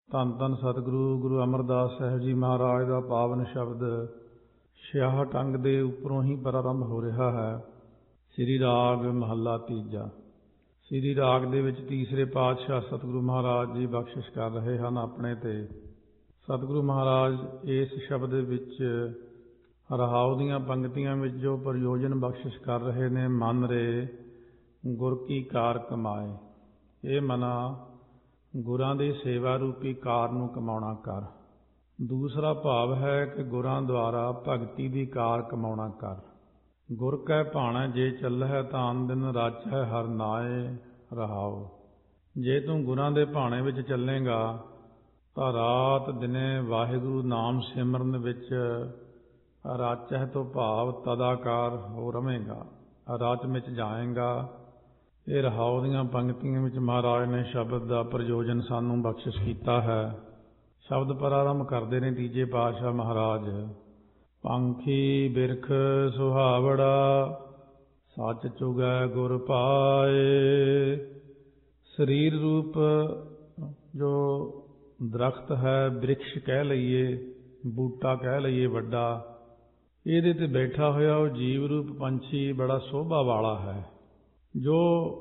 ਧੰਨ ਧੰਨ ਸਤਿਗੁਰੂ ਗੁਰੂ ਅਮਰਦਾਸ ਸਾਹਿਬ ਜੀ ਮਹਾਰਾਜ ਦਾ ਪਾਵਨ ਸ਼ਬਦ 66 ਅੰਗ ਦੇ ਉੱਪਰੋਂ ਹੀ ਪ੍ਰਾਰੰਭ ਹੋ ਰਿਹਾ ਹੈ। ਸ੍ਰੀ ਰਾਗ ਮਹੱਲਾ ਤੀਜਾ। ਸ੍ਰੀ ਰਾਗ ਦੇ ਵਿੱਚ ਤੀਸਰੇ ਪਾਤਸ਼ਾਹ ਸਤਿਗੁਰੂ ਮਹਾਰਾਜ ਜੀ ਬਖਸ਼ਿਸ਼ ਕਰ ਰਹੇ ਹਨ ਆਪਣੇ ਤੇ। ਸਤਿਗੁਰੂ ਮਹਾਰਾਜ ਇਸ ਸ਼ਬਦ ਵਿੱਚ ਰਹਾਉ ਦੀਆਂ ਪੰਕਤੀਆਂ ਵਿੱਚ ਜੋ ਪ੍ਰਯੋਜਨ ਬਖਸ਼ਿਸ਼ ਕਰ ਰਹੇ ਨੇ, ਮਨ ਰੇ ਗੁਰ ਕੀ ਕਾਰ ਕਮਾਏ। ਇਹ ਮਨਾ ਗੁਰਾਂ ਦੀ ਸੇਵਾ ਰੂਪੀ ਕਾਰ ਨੂੰ ਕਮਾਉਣਾ ਕਰ। ਦੂਸਰਾ ਭਾਵ ਹੈ ਕਿ ਗੁਰਾਂ ਦੁਆਰਾ ਭਗਤੀ ਦੀ ਕਾਰ ਕਮਾਉਣਾ ਕਰ। ਗੁਰ ਕੈ ਭਾਣਾ ਜੇ ਚੱਲਹਿ ਤਾਨ ਦਿਨ ਰਾਚੈ ਹਰ ਨਾਏ ਰਹਾਉ। ਜੇ ਤੂੰ ਗੁਰਾਂ ਦੇ ਭਾਣੇ ਵਿੱਚ ਚੱਲੇਗਾ ਤਾਂ ਰਾਤ ਦਿਨੇ ਵਾਹਿਗੁਰੂ ਨਾਮ ਸਿਮਰਨ ਵਿੱਚ ਰਾਚੈ ਤੋਂ ਭਾਵ ਤਦਾਕਾਰ ਹੋ ਰਵੇਂਗਾ, ਰਚ ਵਿੱਚ ਜਾਏਗਾ। ਇਹ ਰਹਾਉ ਦੀਆਂ ਪੰਕਤੀਆਂ ਵਿੱਚ ਮਹਾਰਾਜ ਨੇ ਸ਼ਬਦ ਦਾ ਪ੍ਰਯੋਜਨ ਸਾਨੂੰ ਬਖਸ਼ਿਸ਼ ਕੀਤਾ ਹੈ। ਸ਼ਬਦ ਪ੍ਰਾਰੰਭ ਕਰਦੇ ਨੇ ਤੀਜੇ ਪਾਤਸ਼ਾਹ ਮਹਾਰਾਜ। ਪੰਖੀ ਬਿਰਖ ਸੁਹਾਵੜਾ ਸੱਚ ਚੁਗੈ ਗੁਰ ਪਾਏ। ਸਰੀਰ ਰੂਪ ਜੋ ਦਰਖਤ ਹੈ, ਬ੍ਰਿਕਸ਼ ਕਹਿ ਲਈਏ, ਬੂਟਾ ਕਹਿ ਲਈਏ ਵੱਡਾ, ਇਹਦੇ ਤੇ ਬੈਠਾ ਹੋਇਆ ਉਹ ਜੀਵ ਰੂਪ ਪੰਛੀ ਬੜਾ ਸੋਭਾ ਵਾਲਾ ਹੈ, ਜੋ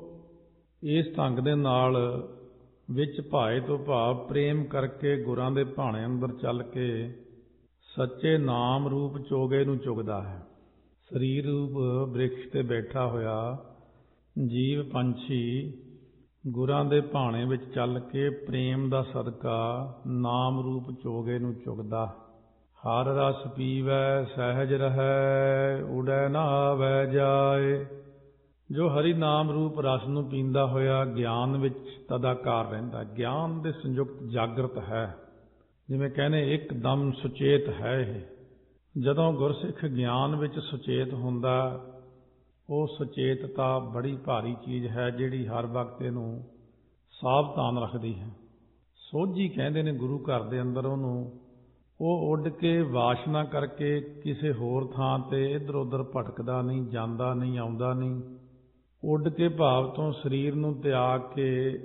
ਇਸ ਢੰਗ ਦੇ ਨਾਲ ਵਿੱਚ ਭਾਏ ਤੋਂ ਭਾਵ ਪ੍ਰੇਮ ਕਰਕੇ ਗੁਰਾਂ ਦੇ ਭਾਣੇ ਅੰਦਰ ਚੱਲ ਕੇ ਸੱਚੇ ਨਾਮ ਰੂਪ ਚੋਗੇ ਨੂੰ ਚੁਗਦਾ ਹੈ। ਸਰੀਰ ਰੂਪ ਬ੍ਰਿਕਸ਼ ਤੇ ਬੈਠਾ ਹੋਇਆ ਜੀਵ ਪੰਛੀ ਗੁਰਾਂ ਦੇ ਭਾਣੇ ਵਿੱਚ ਚੱਲ ਕੇ ਪ੍ਰੇਮ ਦਾ ਸਦਕਾ ਨਾਮ ਰੂਪ ਚੋਗੇ ਨੂੰ ਚੁਗਦਾ। ਹਰ ਰਸ ਪੀਵੈ ਸਹਿਜ ਰਹੈ ਉਡੈ ਨਾ ਆਵੈ ਜਾਏ। ਜੋ ਹਰੀ ਨਾਮ ਰੂਪ ਰਸ ਨੂੰ ਪੀਂਦਾ ਹੋਇਆ ਗਿਆਨ ਵਿੱਚ ਤਦਾਕਾਰ ਰਹਿੰਦਾ, ਗਿਆਨ ਦੇ ਸੰਯੁਕਤ ਜਾਗਰਤ ਹੈ। ਜਿਵੇਂ ਕਹਿੰਦੇ ਇੱਕਦਮ ਸੁਚੇਤ ਹੈ ਇਹ। ਜਦੋਂ ਗੁਰਸਿੱਖ ਗਿਆਨ ਵਿੱਚ ਸੁਚੇਤ ਹੁੰਦਾ, ਉਹ ਸੁਚੇਤਤਾ ਬੜੀ ਭਾਰੀ ਚੀਜ਼ ਹੈ ਜਿਹੜੀ ਹਰ ਵਕਤ ਇਹਨੂੰ ਸਾਵਧਾਨ ਰੱਖਦੀ ਹੈ। ਸੋਝੀ ਕਹਿੰਦੇ ਨੇ ਗੁਰੂ ਘਰ ਦੇ ਅੰਦਰ ਉਹਨੂੰ। ਉਹ ਉੱਡ ਕੇ ਵਾਸ਼ਨਾ ਕਰਕੇ ਕਿਸੇ ਹੋਰ ਥਾਂ ਤੇ ਇੱਧਰ ਉੱਧਰ ਭਟਕਦਾ ਨਹੀਂ, ਜਾਂਦਾ ਨਹੀਂ, ਆਉਂਦਾ ਨਹੀਂ। ਉੱਡ ਕੇ ਭਾਵ ਤੋਂ ਸਰੀਰ ਨੂੰ ਤਿਆਗ ਕੇ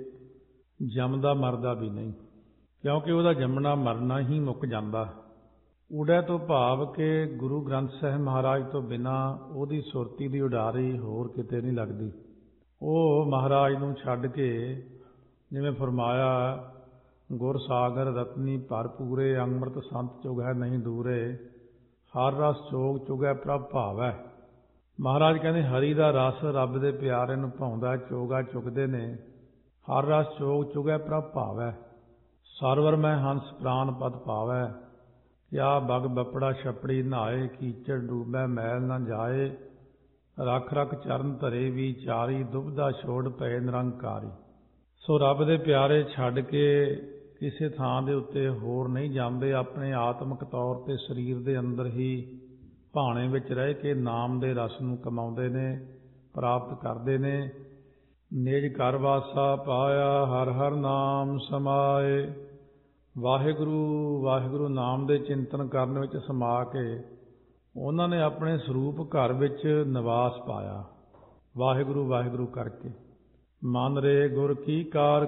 ਜੰਮਦਾ ਮਰਦਾ ਵੀ ਨਹੀਂ, ਕਿਉਂਕਿ ਉਹਦਾ ਜੰਮਣਾ ਮਰਨਾ ਹੀ ਮੁੱਕ ਜਾਂਦਾ। ਉਡੈ ਤੋਂ ਭਾਵ ਕਿ ਗੁਰੂ ਗ੍ਰੰਥ ਸਾਹਿਬ ਮਹਾਰਾਜ ਤੋਂ ਬਿਨਾਂ ਉਹਦੀ ਸੁਰਤੀ ਦੀ ਉਡਾਰੀ ਹੋਰ ਕਿਤੇ ਨਹੀਂ ਲੱਗਦੀ। ਉਹ ਮਹਾਰਾਜ ਨੂੰ ਛੱਡ ਕੇ, ਜਿਵੇਂ ਫਰਮਾਇਆ, ਗੁਰ ਸਾਗਰ ਰਤਨੀ ਭਰਪੂਰੇ ਅੰਮ੍ਰਿਤ ਸੰਤ ਚੁਗੈ ਨਹੀਂ ਦੂਰੇ। ਹਰ ਰਸ ਚੋਗ ਚੁਗੈ ਪ੍ਰਭ ਭਾਵੈ। ਮਹਾਰਾਜ ਕਹਿੰਦੇ ਹਰੀ ਦਾ ਰਸ ਰੱਬ ਦੇ ਪਿਆਰੇ ਨੂੰ ਭਾਉਂਦਾ, ਚੋਗਾ ਚੁਗਦੇ ਨੇ। ਹਰ ਰਸ ਚੋਗ ਚੁਗੈ ਪ੍ਰਭ ਭਾਵੈ। ਸਰਵਰ ਮੈਂ ਹੰਸ ਪ੍ਰਾਨ ਪਦ ਪਾਵੈ। ਕਿਆ ਬਗ ਬੱਪੜਾ ਛਪੜੀ ਨਹਾਏ, ਕੀਚੜ ਡੂਬੈ ਮੈਲ ਨਾ ਜਾਏ। ਰੱਖ ਰੱਖ ਚਰਨ ਧਰੇ ਵਿਚਾਰੀ, ਦੁਬਦਾ ਛੋੜ ਪਏ ਨਿਰੰਕਾਰੀ। ਸੋ ਰੱਬ ਦੇ ਪਿਆਰੇ ਛੱਡ ਕੇ ਕਿਸੇ ਥਾਂ ਦੇ ਉੱਤੇ ਹੋਰ ਨਹੀਂ ਜਾਂਦੇ। ਆਪਣੇ ਆਤਮਿਕ ਤੌਰ ਤੇ ਸਰੀਰ ਦੇ ਅੰਦਰ ਹੀ ਭਾਣੇ ਵਿੱਚ ਰਹਿ ਕੇ ਨਾਮ ਦੇ ਰਸ ਨੂੰ ਕਮਾਉਂਦੇ ਨੇ, ਪ੍ਰਾਪਤ ਕਰਦੇ ਨੇ। ਨਿਜ ਘਰ ਵਾਸਾ ਪਾਇਆ ਹਰ ਹਰ ਨਾਮ ਸਮਾਏ। ਵਾਹਿਗੁਰੂ ਵਾਹਿਗੁਰੂ ਨਾਮ ਦੇ ਚਿੰਤਨ ਕਰਨ ਵਿੱਚ ਸਮਾ ਕੇ ਉਹਨਾਂ ਨੇ ਆਪਣੇ ਸਰੂਪ ਘਰ ਵਿੱਚ ਨਿਵਾਸ ਪਾਇਆ, ਵਾਹਿਗੁਰੂ ਵਾਹਿਗੁਰੂ ਕਰਕੇ। ਮਨ ਰੇ ਗੁਰ ਕੀ ਕਾਰ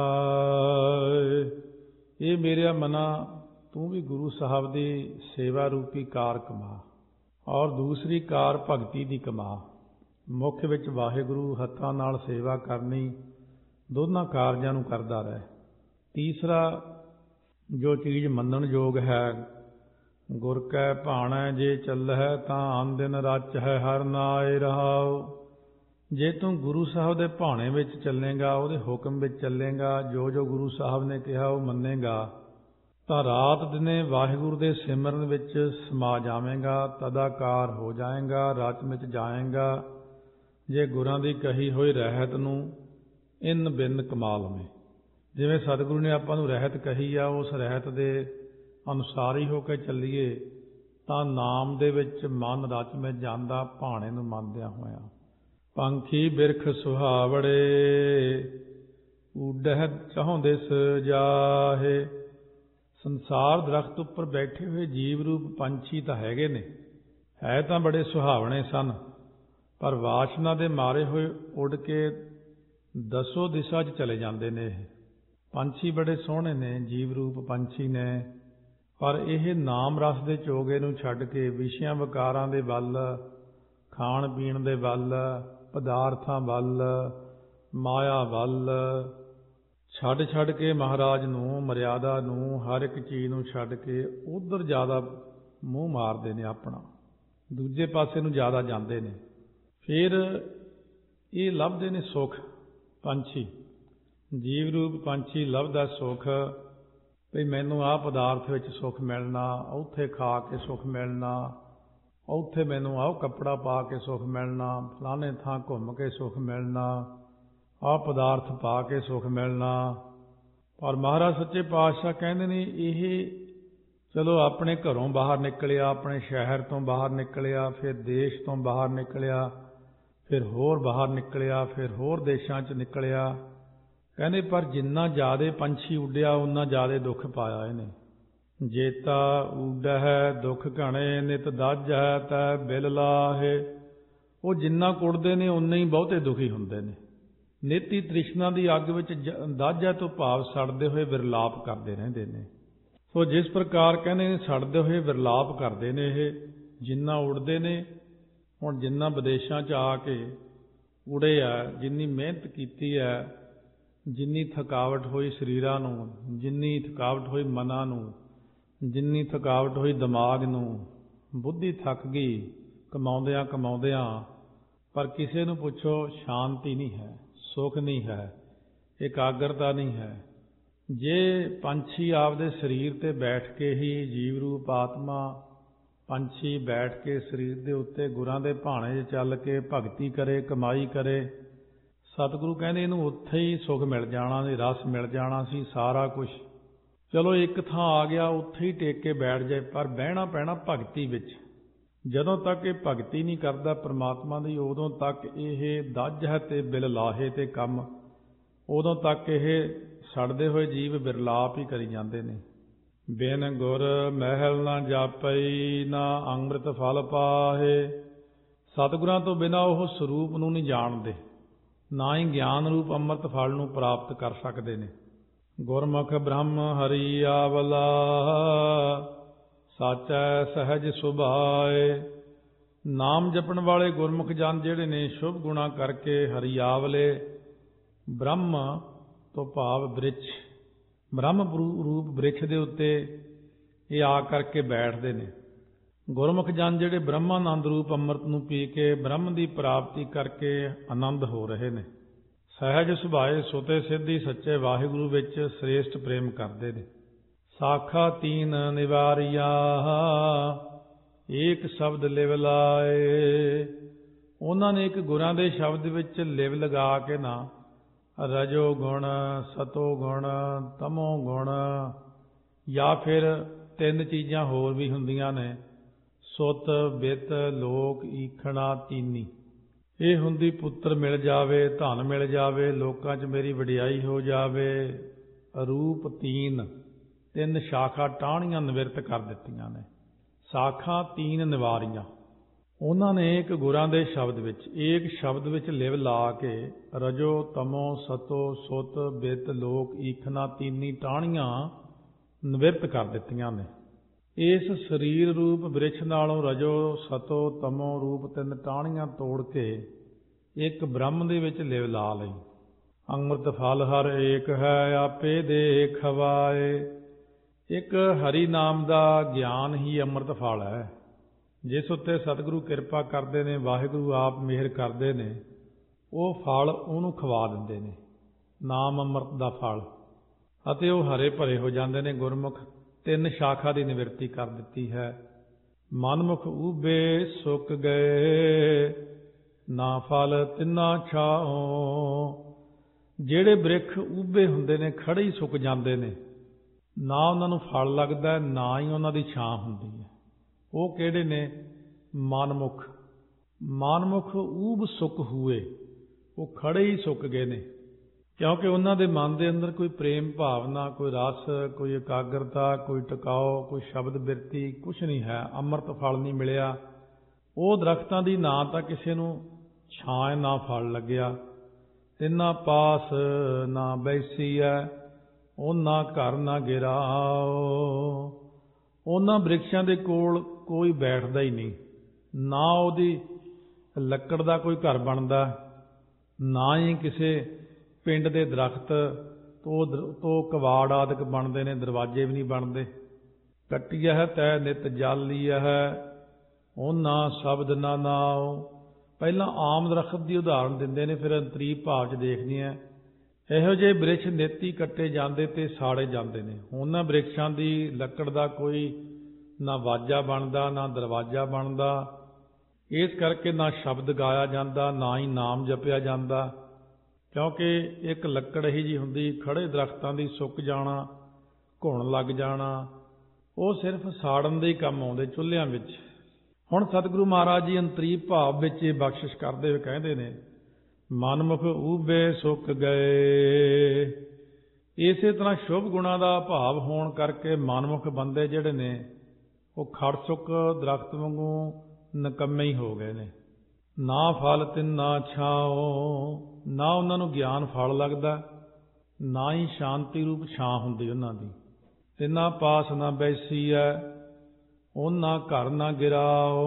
ਕਮਾਏ। ਇਹ ਮੇਰਿਆ ਮਨਾ, ਤੂੰ ਵੀ ਗੁਰੂ ਸਾਹਿਬ ਦੀ ਸੇਵਾ ਰੂਪੀ ਕਾਰ ਕਮਾ, ਔਰ ਦੂਸਰੀ ਕਾਰ ਭਗਤੀ ਦੀ ਕਮਾ। ਮੁੱਖ ਵਿੱਚ ਵਾਹਿਗੁਰੂ, ਹੱਥਾਂ ਨਾਲ ਸੇਵਾ ਕਰਨੀ, ਦੋਨਾਂ ਕਾਰਜਾਂ ਨੂੰ ਕਰਦਾ ਰਹਿ। ਤੀਸਰਾ ਜੋ ਚੀਜ਼ ਮੰਨਣਯੋਗ ਹੈ, ਗੁਰ ਕੈ ਭਾਣੈ ਜੇ ਚੱਲਹਿ ਤਾਂ ਆਨ ਦਿਨ ਰਾਚੈ ਹਰ ਨਾਏ ਰਹਾਉ। ਜੇ ਤੂੰ ਗੁਰੂ ਸਾਹਿਬ ਦੇ ਭਾਣੇ ਵਿੱਚ ਚੱਲੇਗਾ, ਉਹਦੇ ਹੁਕਮ ਵਿੱਚ ਚੱਲੇਗਾ, ਜੋ ਜੋ ਗੁਰੂ ਸਾਹਿਬ ਨੇ ਕਿਹਾ ਉਹ ਮੰਨੇਗਾ, ਤਾਂ ਰਾਤ ਦਿਨੇ ਵਾਹਿਗੁਰੂ ਦੇ ਸਿਮਰਨ ਵਿੱਚ ਸਮਾ ਜਾਵੇਂਗਾ, ਤਦਾਕਾਰ ਹੋ ਜਾਏਗਾ, ਰਚ ਵਿੱਚ ਜਾਏਗਾ। ਜੇ ਗੁਰਾਂ ਦੀ ਕਹੀ ਹੋਈ ਰਹਿਤ ਨੂੰ ਇਨ ਬਿਨ ਕਮਾ ਲਵੇਂ। ਜਿਵੇਂ ਸਤਿਗੁਰੂ ਨੇ ਆਪਾਂ ਨੂੰ ਰਹਿਤ ਕਹੀ ਆ, ਉਸ ਰਹਿਤ ਦੇ ਅਨੁਸਾਰ ਹੀ ਹੋ ਕੇ ਚੱਲੀਏ ਤਾਂ ਨਾਮ ਦੇ ਵਿੱਚ ਮਨ ਰਚ ਵਿੱਚ ਜਾਂਦਾ, ਭਾਣੇ ਨੂੰ ਮੰਨਦਿਆਂ ਹੋਇਆ। ਪੰਖੀ ਬਿਰਖ ਸੁਹਾਵੜੇ ਉਡਹਿ ਚਾਹੁੰਦੇ ਸਜਾਹੇ। ਸੰਸਾਰ ਦਰਖਤ ਉੱਪਰ ਬੈਠੇ ਹੋਏ ਜੀਵ ਰੂਪ ਪੰਛੀ ਤਾਂ ਹੈਗੇ ਨੇ, ਹੈ ਤਾਂ ਬੜੇ ਸੁਹਾਵਣੇ ਸਨ, ਪਰ ਵਾਸ਼ਨਾ ਦੇ ਮਾਰੇ ਹੋਏ ਉੱਡ ਕੇ ਦਸੋ ਦਿਸ਼ਾ 'ਚ ਚਲੇ ਜਾਂਦੇ ਨੇ। ਇਹ ਪੰਛੀ ਬੜੇ ਸੋਹਣੇ ਨੇ, ਜੀਵ ਰੂਪ ਪੰਛੀ ਨੇ, ਪਰ ਇਹ ਨਾਮ ਰਸ ਦੇ ਚੋਗੇ ਨੂੰ ਛੱਡ ਕੇ ਵਿਸ਼ਿਆਂ ਵਿਕਾਰਾਂ ਦੇ ਵੱਲ, ਖਾਣ ਪੀਣ ਦੇ ਵੱਲ, ਪਦਾਰਥਾਂ ਵੱਲ, ਮਾਇਆ ਵੱਲ ਛੱਡ ਕੇ ਮਹਾਰਾਜ ਨੂੰ, ਮਰਿਆਦਾ ਨੂੰ, ਹਰ ਇੱਕ ਚੀਜ਼ ਨੂੰ ਛੱਡ ਕੇ ਉਧਰ ਜ਼ਿਆਦਾ ਮੂੰਹ ਮਾਰਦੇ ਨੇ, ਆਪਣਾ ਦੂਜੇ ਪਾਸੇ ਨੂੰ ਜ਼ਿਆਦਾ ਜਾਂਦੇ ਨੇ। ਫਿਰ ਇਹ ਲੱਭਦੇ ਨੇ ਸੁੱਖ। ਪੰਛੀ, ਜੀਵ ਰੂਪ ਪੰਛੀ ਲੱਭਦਾ ਸੁੱਖ, ਵੀ ਮੈਨੂੰ ਆਹ ਪਦਾਰਥ ਵਿੱਚ ਸੁੱਖ ਮਿਲਣਾ, ਉੱਥੇ ਖਾ ਕੇ ਸੁੱਖ ਮਿਲਣਾ, ਉੱਥੇ ਮੈਨੂੰ ਆਹ ਕੱਪੜਾ ਪਾ ਕੇ ਸੁੱਖ ਮਿਲਣਾ, ਫਲਾਣੇ ਥਾਂ ਘੁੰਮ ਕੇ ਸੁੱਖ ਮਿਲਣਾ, ਆਹ ਪਦਾਰਥ ਪਾ ਕੇ ਸੁੱਖ ਮਿਲਣਾ। ਪਰ ਮਹਾਰਾਜ ਸੱਚੇ ਪਾਤਸ਼ਾਹ ਕਹਿੰਦੇ ਨੇ ਇਹ ਚਲੋ ਆਪਣੇ ਘਰੋਂ ਬਾਹਰ ਨਿਕਲਿਆ, ਆਪਣੇ ਸ਼ਹਿਰ ਤੋਂ ਬਾਹਰ ਨਿਕਲਿਆ, ਫਿਰ ਦੇਸ਼ ਤੋਂ ਬਾਹਰ ਨਿਕਲਿਆ, ਫਿਰ ਹੋਰ ਬਾਹਰ ਨਿਕਲਿਆ, ਫਿਰ ਹੋਰ ਦੇਸ਼ਾਂ 'ਚ ਨਿਕਲਿਆ। ਕਹਿੰਦੇ ਪਰ ਜਿੰਨਾ ਜ਼ਿਆਦਾ ਪੰਛੀ ਉੱਡਿਆ ਓਨਾ ਜ਼ਿਆਦਾ ਦੁੱਖ ਪਾਇਆ ਇਹਨੇ। ਜੇਤਾ ਉੱਡਹਿ ਦੁੱਖ ਘਣੇ, ਨਿਤ ਦਾਜਹਿ ਤੈ ਬਿਲ ਲਾਹੇ। ਉਹ ਜਿੰਨਾ ਕੁੜਦੇ ਨੇ ਓਨੇ ਹੀ ਬਹੁਤੇ ਦੁਖੀ ਹੁੰਦੇ ਨੇ। ਨਿਤ ਹੀ ਤ੍ਰਿਸ਼ਨਾ ਦੀ ਅੱਗ ਵਿੱਚ ਦਾਜਹਿ ਤੋਂ ਭਾਵ ਸੜਦੇ ਹੋਏ ਵਿਰਲਾਪ ਕਰਦੇ ਰਹਿੰਦੇ ਨੇ। ਸੋ ਜਿਸ ਪ੍ਰਕਾਰ ਕਹਿੰਦੇ ਨੇ ਸੜਦੇ ਹੋਏ ਵਿਰਲਾਪ ਕਰਦੇ ਨੇ ਇਹ, ਜਿੰਨਾ ਉੱਡਦੇ ਨੇ। ਹੁਣ ਜਿੰਨਾ ਵਿਦੇਸ਼ਾਂ 'ਚ ਆ ਕੇ ਉੜੇ ਆ, ਜਿੰਨੀ ਮਿਹਨਤ ਕੀਤੀ ਹੈ, ਜਿੰਨੀ ਥਕਾਵਟ ਹੋਈ ਸਰੀਰਾਂ ਨੂੰ, ਜਿੰਨੀ ਥਕਾਵਟ ਹੋਈ ਮਨਾਂ ਨੂੰ, ਜਿੰਨੀ ਥਕਾਵਟ ਹੋਈ ਦਿਮਾਗ ਨੂੰ, ਬੁੱਧੀ ਥੱਕ ਗਈ ਕਮਾਉਂਦਿਆਂ। ਪਰ ਕਿਸੇ ਨੂੰ ਪੁੱਛੋ ਸ਼ਾਂਤੀ ਨਹੀਂ ਹੈ, ਸੁੱਖ ਨਹੀਂ ਹੈ, ਇਕਾਗਰਤਾ ਨਹੀਂ ਹੈ। ਜੇ ਪੰਛੀ ਆਪਦੇ ਸਰੀਰ 'ਤੇ ਬੈਠ ਕੇ ਹੀ, ਜੀਵ ਰੂਪ ਆਤਮਾ ਪੰਛੀ ਬੈਠ ਕੇ ਸਰੀਰ ਦੇ ਉੱਤੇ ਗੁਰਾਂ ਦੇ ਭਾਣੇ 'ਚ ਚੱਲ ਕੇ ਭਗਤੀ ਕਰੇ, ਕਮਾਈ ਕਰੇ, ਸਤਿਗੁਰੂ ਕਹਿੰਦੇ ਇਹਨੂੰ ਉੱਥੇ ਹੀ ਸੁੱਖ ਮਿਲ ਜਾਣਾ ਸੀ, ਰਸ ਮਿਲ ਜਾਣਾ ਸੀ, ਸਾਰਾ ਕੁਛ। ਚਲੋ ਇੱਕ ਥਾਂ ਆ ਗਿਆ, ਉੱਥੇ ਹੀ ਟੇਕ ਕੇ ਬੈਠ ਜਾਏ, ਪਰ ਬਹਿਣਾ ਪੈਣਾ ਭਗਤੀ ਵਿੱਚ। ਜਦੋਂ ਤੱਕ ਇਹ ਭਗਤੀ ਨਹੀਂ ਕਰਦਾ ਪਰਮਾਤਮਾ ਦੀ, ਉਦੋਂ ਤੱਕ ਇਹ ਦਾਜਹਿ ਤੇ ਬਿਲ ਲਾਹੇ ਤੇ ਕੰਮ, ਉਦੋਂ ਤੱਕ ਇਹ ਸੜਦੇ ਹੋਏ ਜੀਵ ਵਿਰਲਾਪ ਹੀ ਕਰੀ ਜਾਂਦੇ ਨੇ। ਬਿਨ ਗੁਰ ਮਹਿਲ ਨਾ ਜਾਪਈ, ਨਾ ਅੰਮ੍ਰਿਤ ਫਲ ਪਾਹੇ। ਸਤਿਗੁਰਾਂ ਤੋਂ ਬਿਨਾਂ ਉਹ ਸਰੂਪ ਨੂੰ ਨਹੀਂ ਜਾਣਦੇ, ਨਾ ਹੀ ਗਿਆਨ ਰੂਪ ਅੰਮ੍ਰਿਤ ਫਲ ਨੂੰ ਪ੍ਰਾਪਤ ਕਰ ਸਕਦੇ ਨੇ। ਗੁਰਮੁਖ ਬ੍ਰਹਮ ਹਰੀ ਆਵਲਾ, ਸਾਚੈ ਸਹਿਜ ਸੁਭਾਏ। ਨਾਮ ਜਪਣ ਵਾਲੇ ਗੁਰਮੁਖ ਜਨ ਜਿਹੜੇ ਨੇ, ਸ਼ੁਭ ਗੁਣਾ ਕਰਕੇ ਹਰੀ ਆਵਲੇ, ਬ੍ਰਹਮ ਤੋਂ ਭਾਵ ਬ੍ਰਿਛ, ਬ੍ਰਹਮ ਰੂਪ ਬ੍ਰਿਛ ਦੇ ਉੱਤੇ ਇਹ ਆ ਕਰਕੇ ਬੈਠਦੇ ਨੇ। ਗੁਰਮੁਖ ਜਨ ਜਿਹੜੇ ਬ੍ਰਹਮਾਨੰਦ ਰੂਪ ਅੰਮ੍ਰਿਤ ਨੂੰ ਪੀ ਕੇ ਬ੍ਰਹਮ ਦੀ ਪ੍ਰਾਪਤੀ ਕਰਕੇ ਆਨੰਦ ਹੋ ਰਹੇ ਨੇ। ਸਹਿਜ ਸੁਭਾਏ ਸੁਤੇ ਸਿੱਧੀ ਸੱਚੇ ਵਾਹਿਗੁਰੂ ਵਿੱਚ ਸ੍ਰੇਸ਼ਟ ਪ੍ਰੇਮ ਕਰਦੇ ਨੇ। ਸਾਖਾ ਤੀਨ ਨਿਵਾਰੀਆ, ਏਕ ਸ਼ਬਦ ਲਿਵ ਲਾਏ। ਉਹਨਾਂ ਨੇ ਇੱਕ ਗੁਰਾਂ ਦੇ ਸ਼ਬਦ ਵਿੱਚ ਲਿਵ ਲਗਾ ਕੇ ਨਾ, ਰਜੋ ਗੁਣ, ਸਤੋ ਗੁਣ, ਤਮੋ ਗੁਣ, ਜਾਂ ਫਿਰ ਤਿੰਨ ਚੀਜ਼ਾਂ ਹੋਰ ਵੀ ਹੁੰਦੀਆਂ ਨੇ, ਸੁੱਤ, ਬਿੱਤ, ਲੋਕ, ਈਖਣਾ, ਤੀਨੀ। ਇਹ ਹੁੰਦੀ ਪੁੱਤਰ ਮਿਲ ਜਾਵੇ, ਧਨ ਮਿਲ ਜਾਵੇ, ਲੋਕਾਂ 'ਚ ਮੇਰੀ ਵਡਿਆਈ ਹੋ ਜਾਵੇ। ਰੂਪ ਤੀਨ, ਤਿੰਨ ਸ਼ਾਖਾ ਟਾਹਣੀਆਂ ਨਿਵਰਤ ਕਰ ਦਿੱਤੀਆਂ ਨੇ। ਸਾਖਾ ਤੀਨ ਨਿਵਾਰੀਆਂ। ਉਹਨਾਂ ਨੇ ਇੱਕ ਗੁਰਾਂ ਦੇ ਸ਼ਬਦ ਵਿੱਚ, ਏਕ ਸ਼ਬਦ ਵਿੱਚ ਲਿਵ ਲਾ ਕੇ ਰਜੋ, ਤਮੋ, ਸਤੋ, ਸੁੱਤ, ਬਿੱਤ, ਲੋਕ, ਈਖਣਾ, ਤੀਨੀ ਟਾਹਣੀਆਂ ਨਿਵਰਤ ਕਰ ਦਿੱਤੀਆਂ ਨੇ। ਇਸ ਸਰੀਰ ਰੂਪ ਬ੍ਰਿਛ ਨਾਲੋਂ ਰਜੋ, ਸਤੋ, ਤਮੋ ਰੂਪ ਤਿੰਨ ਟਾਹਣੀਆਂ ਤੋੜ ਕੇ ਇੱਕ ਬ੍ਰਹਮ ਦੇ ਵਿੱਚ ਲਿਵ ਲਾ ਲਈ। ਅੰਮ੍ਰਿਤ ਫਲ ਹਰ ਏਕ ਹੈ, ਆਪੇ ਦੇ ਖਵਾਏ। ਇੱਕ ਹਰੀ ਨਾਮ ਦਾ ਗਿਆਨ ਹੀ ਅੰਮ੍ਰਿਤ ਫਲ ਹੈ। ਜਿਸ ਉੱਤੇ ਸਤਿਗੁਰੂ ਕਿਰਪਾ ਕਰਦੇ ਨੇ, ਵਾਹਿਗੁਰੂ ਆਪ ਮਿਹਰ ਕਰਦੇ ਨੇ, ਉਹ ਫਲ ਉਹਨੂੰ ਖਵਾ ਦਿੰਦੇ ਨੇ, ਨਾਮ ਅੰਮ੍ਰਿਤ ਦਾ ਫਲ, ਅਤੇ ਉਹ ਹਰੇ ਭਰੇ ਹੋ ਜਾਂਦੇ ਨੇ। ਗੁਰਮੁਖ ਤਿੰਨ ਸ਼ਾਖਾ ਦੀ ਨਿਵਰਤੀ ਕਰ ਦਿੱਤੀ ਹੈ। ਮਨਮੁਖ ਊਬੇ ਸੁੱਕ ਗਏ, ਨਾ ਫਲ ਤਿੰਨਾ ਛਾਓ। ਜਿਹੜੇ ਬ੍ਰਿਖ ਊਬੇ ਹੁੰਦੇ ਨੇ, ਖੜੇ ਹੀ ਸੁੱਕ ਜਾਂਦੇ ਨੇ, ਨਾ ਉਹਨਾਂ ਨੂੰ ਫਲ ਲੱਗਦਾ, ਨਾ ਹੀ ਉਹਨਾਂ ਦੀ ਛਾਂ ਹੁੰਦੀ ਹੈ। ਉਹ ਕਿਹੜੇ ਨੇ? ਮਨਮੁਖ। ਮਨਮੁਖ ਊਬ ਸੁੱਕ ਹੋਏ, ਉਹ ਖੜੇ ਹੀ ਸੁੱਕ ਗਏ ਨੇ, ਕਿਉਂਕਿ ਉਹਨਾਂ ਦੇ ਮਨ ਦੇ ਅੰਦਰ ਕੋਈ ਪ੍ਰੇਮ ਭਾਵਨਾ, ਕੋਈ ਰਸ, ਕੋਈ ਇਕਾਗਰਤਾ, ਕੋਈ ਟਿਕਾਓ, ਕੋਈ ਸ਼ਬਦ ਬਿਰਤੀ ਕੁਛ ਨਹੀਂ ਹੈ। ਅੰਮ੍ਰਿਤ ਫਲ ਨਹੀਂ ਮਿਲਿਆ। ਉਹ ਦਰਖਤਾਂ ਦੀ ਨਾ ਤਾਂ ਕਿਸੇ ਨੂੰ ਛਾਂ, ਨਾ ਫਲ ਲੱਗਿਆ। ਤਿੰਨਾ ਪਾਸ ਨਾ ਬੈਸੀ ਹੈ, ਉਹਨਾਂ ਘਰ ਨਾ ਗਿਰਾਓ। ਉਹਨਾਂ ਬ੍ਰਿਕਸ਼ਾਂ ਦੇ ਕੋਲ ਕੋਈ ਬੈਠਦਾ ਹੀ ਨਹੀਂ, ਨਾ ਉਹਦੀ ਲੱਕੜ ਦਾ ਕੋਈ ਘਰ ਬਣਦਾ, ਨਾ ਹੀ ਕਿਸੇ ਪਿੰਡ ਦੇ ਦਰਖਤ ਤੋਂ ਕਵਾੜ ਆਦਿਕ ਬਣਦੇ ਨੇ, ਦਰਵਾਜ਼ੇ ਵੀ ਨਹੀਂ ਬਣਦੇ। ਕੱਟੀਐ ਤੈ ਨਿਤ ਜਾਲੀਐ ਉਹਨਾਂ ਸ਼ਬਦ ਨਾ ਨਾਉ। ਪਹਿਲਾਂ ਆਮ ਦਰਖਤ ਦੀ ਉਦਾਹਰਨ ਦਿੰਦੇ ਨੇ, ਫਿਰ ਅੰਤਰੀਵ ਭਾਵ 'ਚ ਦੇਖਦੇ ਆ ਇਹੋ ਜਿਹੇ ਬ੍ਰਿਕਸ਼ ਨਿੱਤੀ ਕੱਟੇ ਜਾਂਦੇ ਤੇ ਸਾੜੇ ਜਾਂਦੇ ਨੇ। ਉਹਨਾਂ ਬ੍ਰਿਕਸ਼ਾਂ ਦੀ ਲੱਕੜ ਦਾ ਕੋਈ ਨਾ ਵਾਜਾ ਬਣਦਾ, ਨਾ ਦਰਵਾਜ਼ਾ ਬਣਦਾ। ਇਸ ਕਰਕੇ ਨਾ ਸ਼ਬਦ ਗਾਇਆ ਜਾਂਦਾ, ਨਾ ਹੀ ਨਾਮ ਜਪਿਆ ਜਾਂਦਾ, ਕਿਉਂਕਿ ਇੱਕ ਲੱਕੜ ਇਹੀ ਜਿਹੀ ਹੁੰਦੀ, ਖੜ੍ਹੇ ਦਰਖਤਾਂ ਦੀ ਸੁੱਕ ਜਾਣਾ, ਘੁਣ ਲੱਗ ਜਾਣਾ, ਉਹ ਸਿਰਫ ਸਾੜਨ ਦੇ ਹੀ ਕੰਮ ਆਉਂਦੇ ਚੁੱਲ੍ਹਿਆਂ ਵਿੱਚ। ਹੁਣ ਸਤਿਗੁਰੂ ਮਹਾਰਾਜ ਜੀ ਅੰਤਰੀਵ ਭਾਵ ਵਿੱਚ ਇਹ ਬਖਸ਼ਿਸ਼ ਕਰਦੇ ਹੋਏ ਕਹਿੰਦੇ ਨੇ, ਮਨਮੁਖ ਊਬੇ ਸੁੱਕ ਗਏ। ਇਸੇ ਤਰ੍ਹਾਂ ਸ਼ੁਭ ਗੁਣਾਂ ਦਾ ਭਾਵ ਹੋਣ ਕਰਕੇ ਮਨਮੁਖ ਬੰਦੇ ਜਿਹੜੇ ਨੇ ਉਹ ਖੜ ਸੁੱਕ ਦਰਖਤ ਵਾਂਗੂ ਨਿਕੰਮੇ ਹੀ ਹੋ ਗਏ ਨੇ। ਨਾ ਫਲ ਤਿੰਨਾ ਛਾਓ, ਨਾ ਉਹਨਾਂ ਨੂੰ ਗਿਆਨ ਫਲ ਲੱਗਦਾ, ਨਾ ਹੀ ਸ਼ਾਂਤੀ ਰੂਪ ਛਾਂ ਹੁੰਦੀ ਉਹਨਾਂ ਦੀ। ਤਿੰਨਾ ਪਾਸ ਨਾ ਬੈਸੀਐ ਉਹਨਾਂ ਘਰ ਨਾ ਗਿਰਾਓ।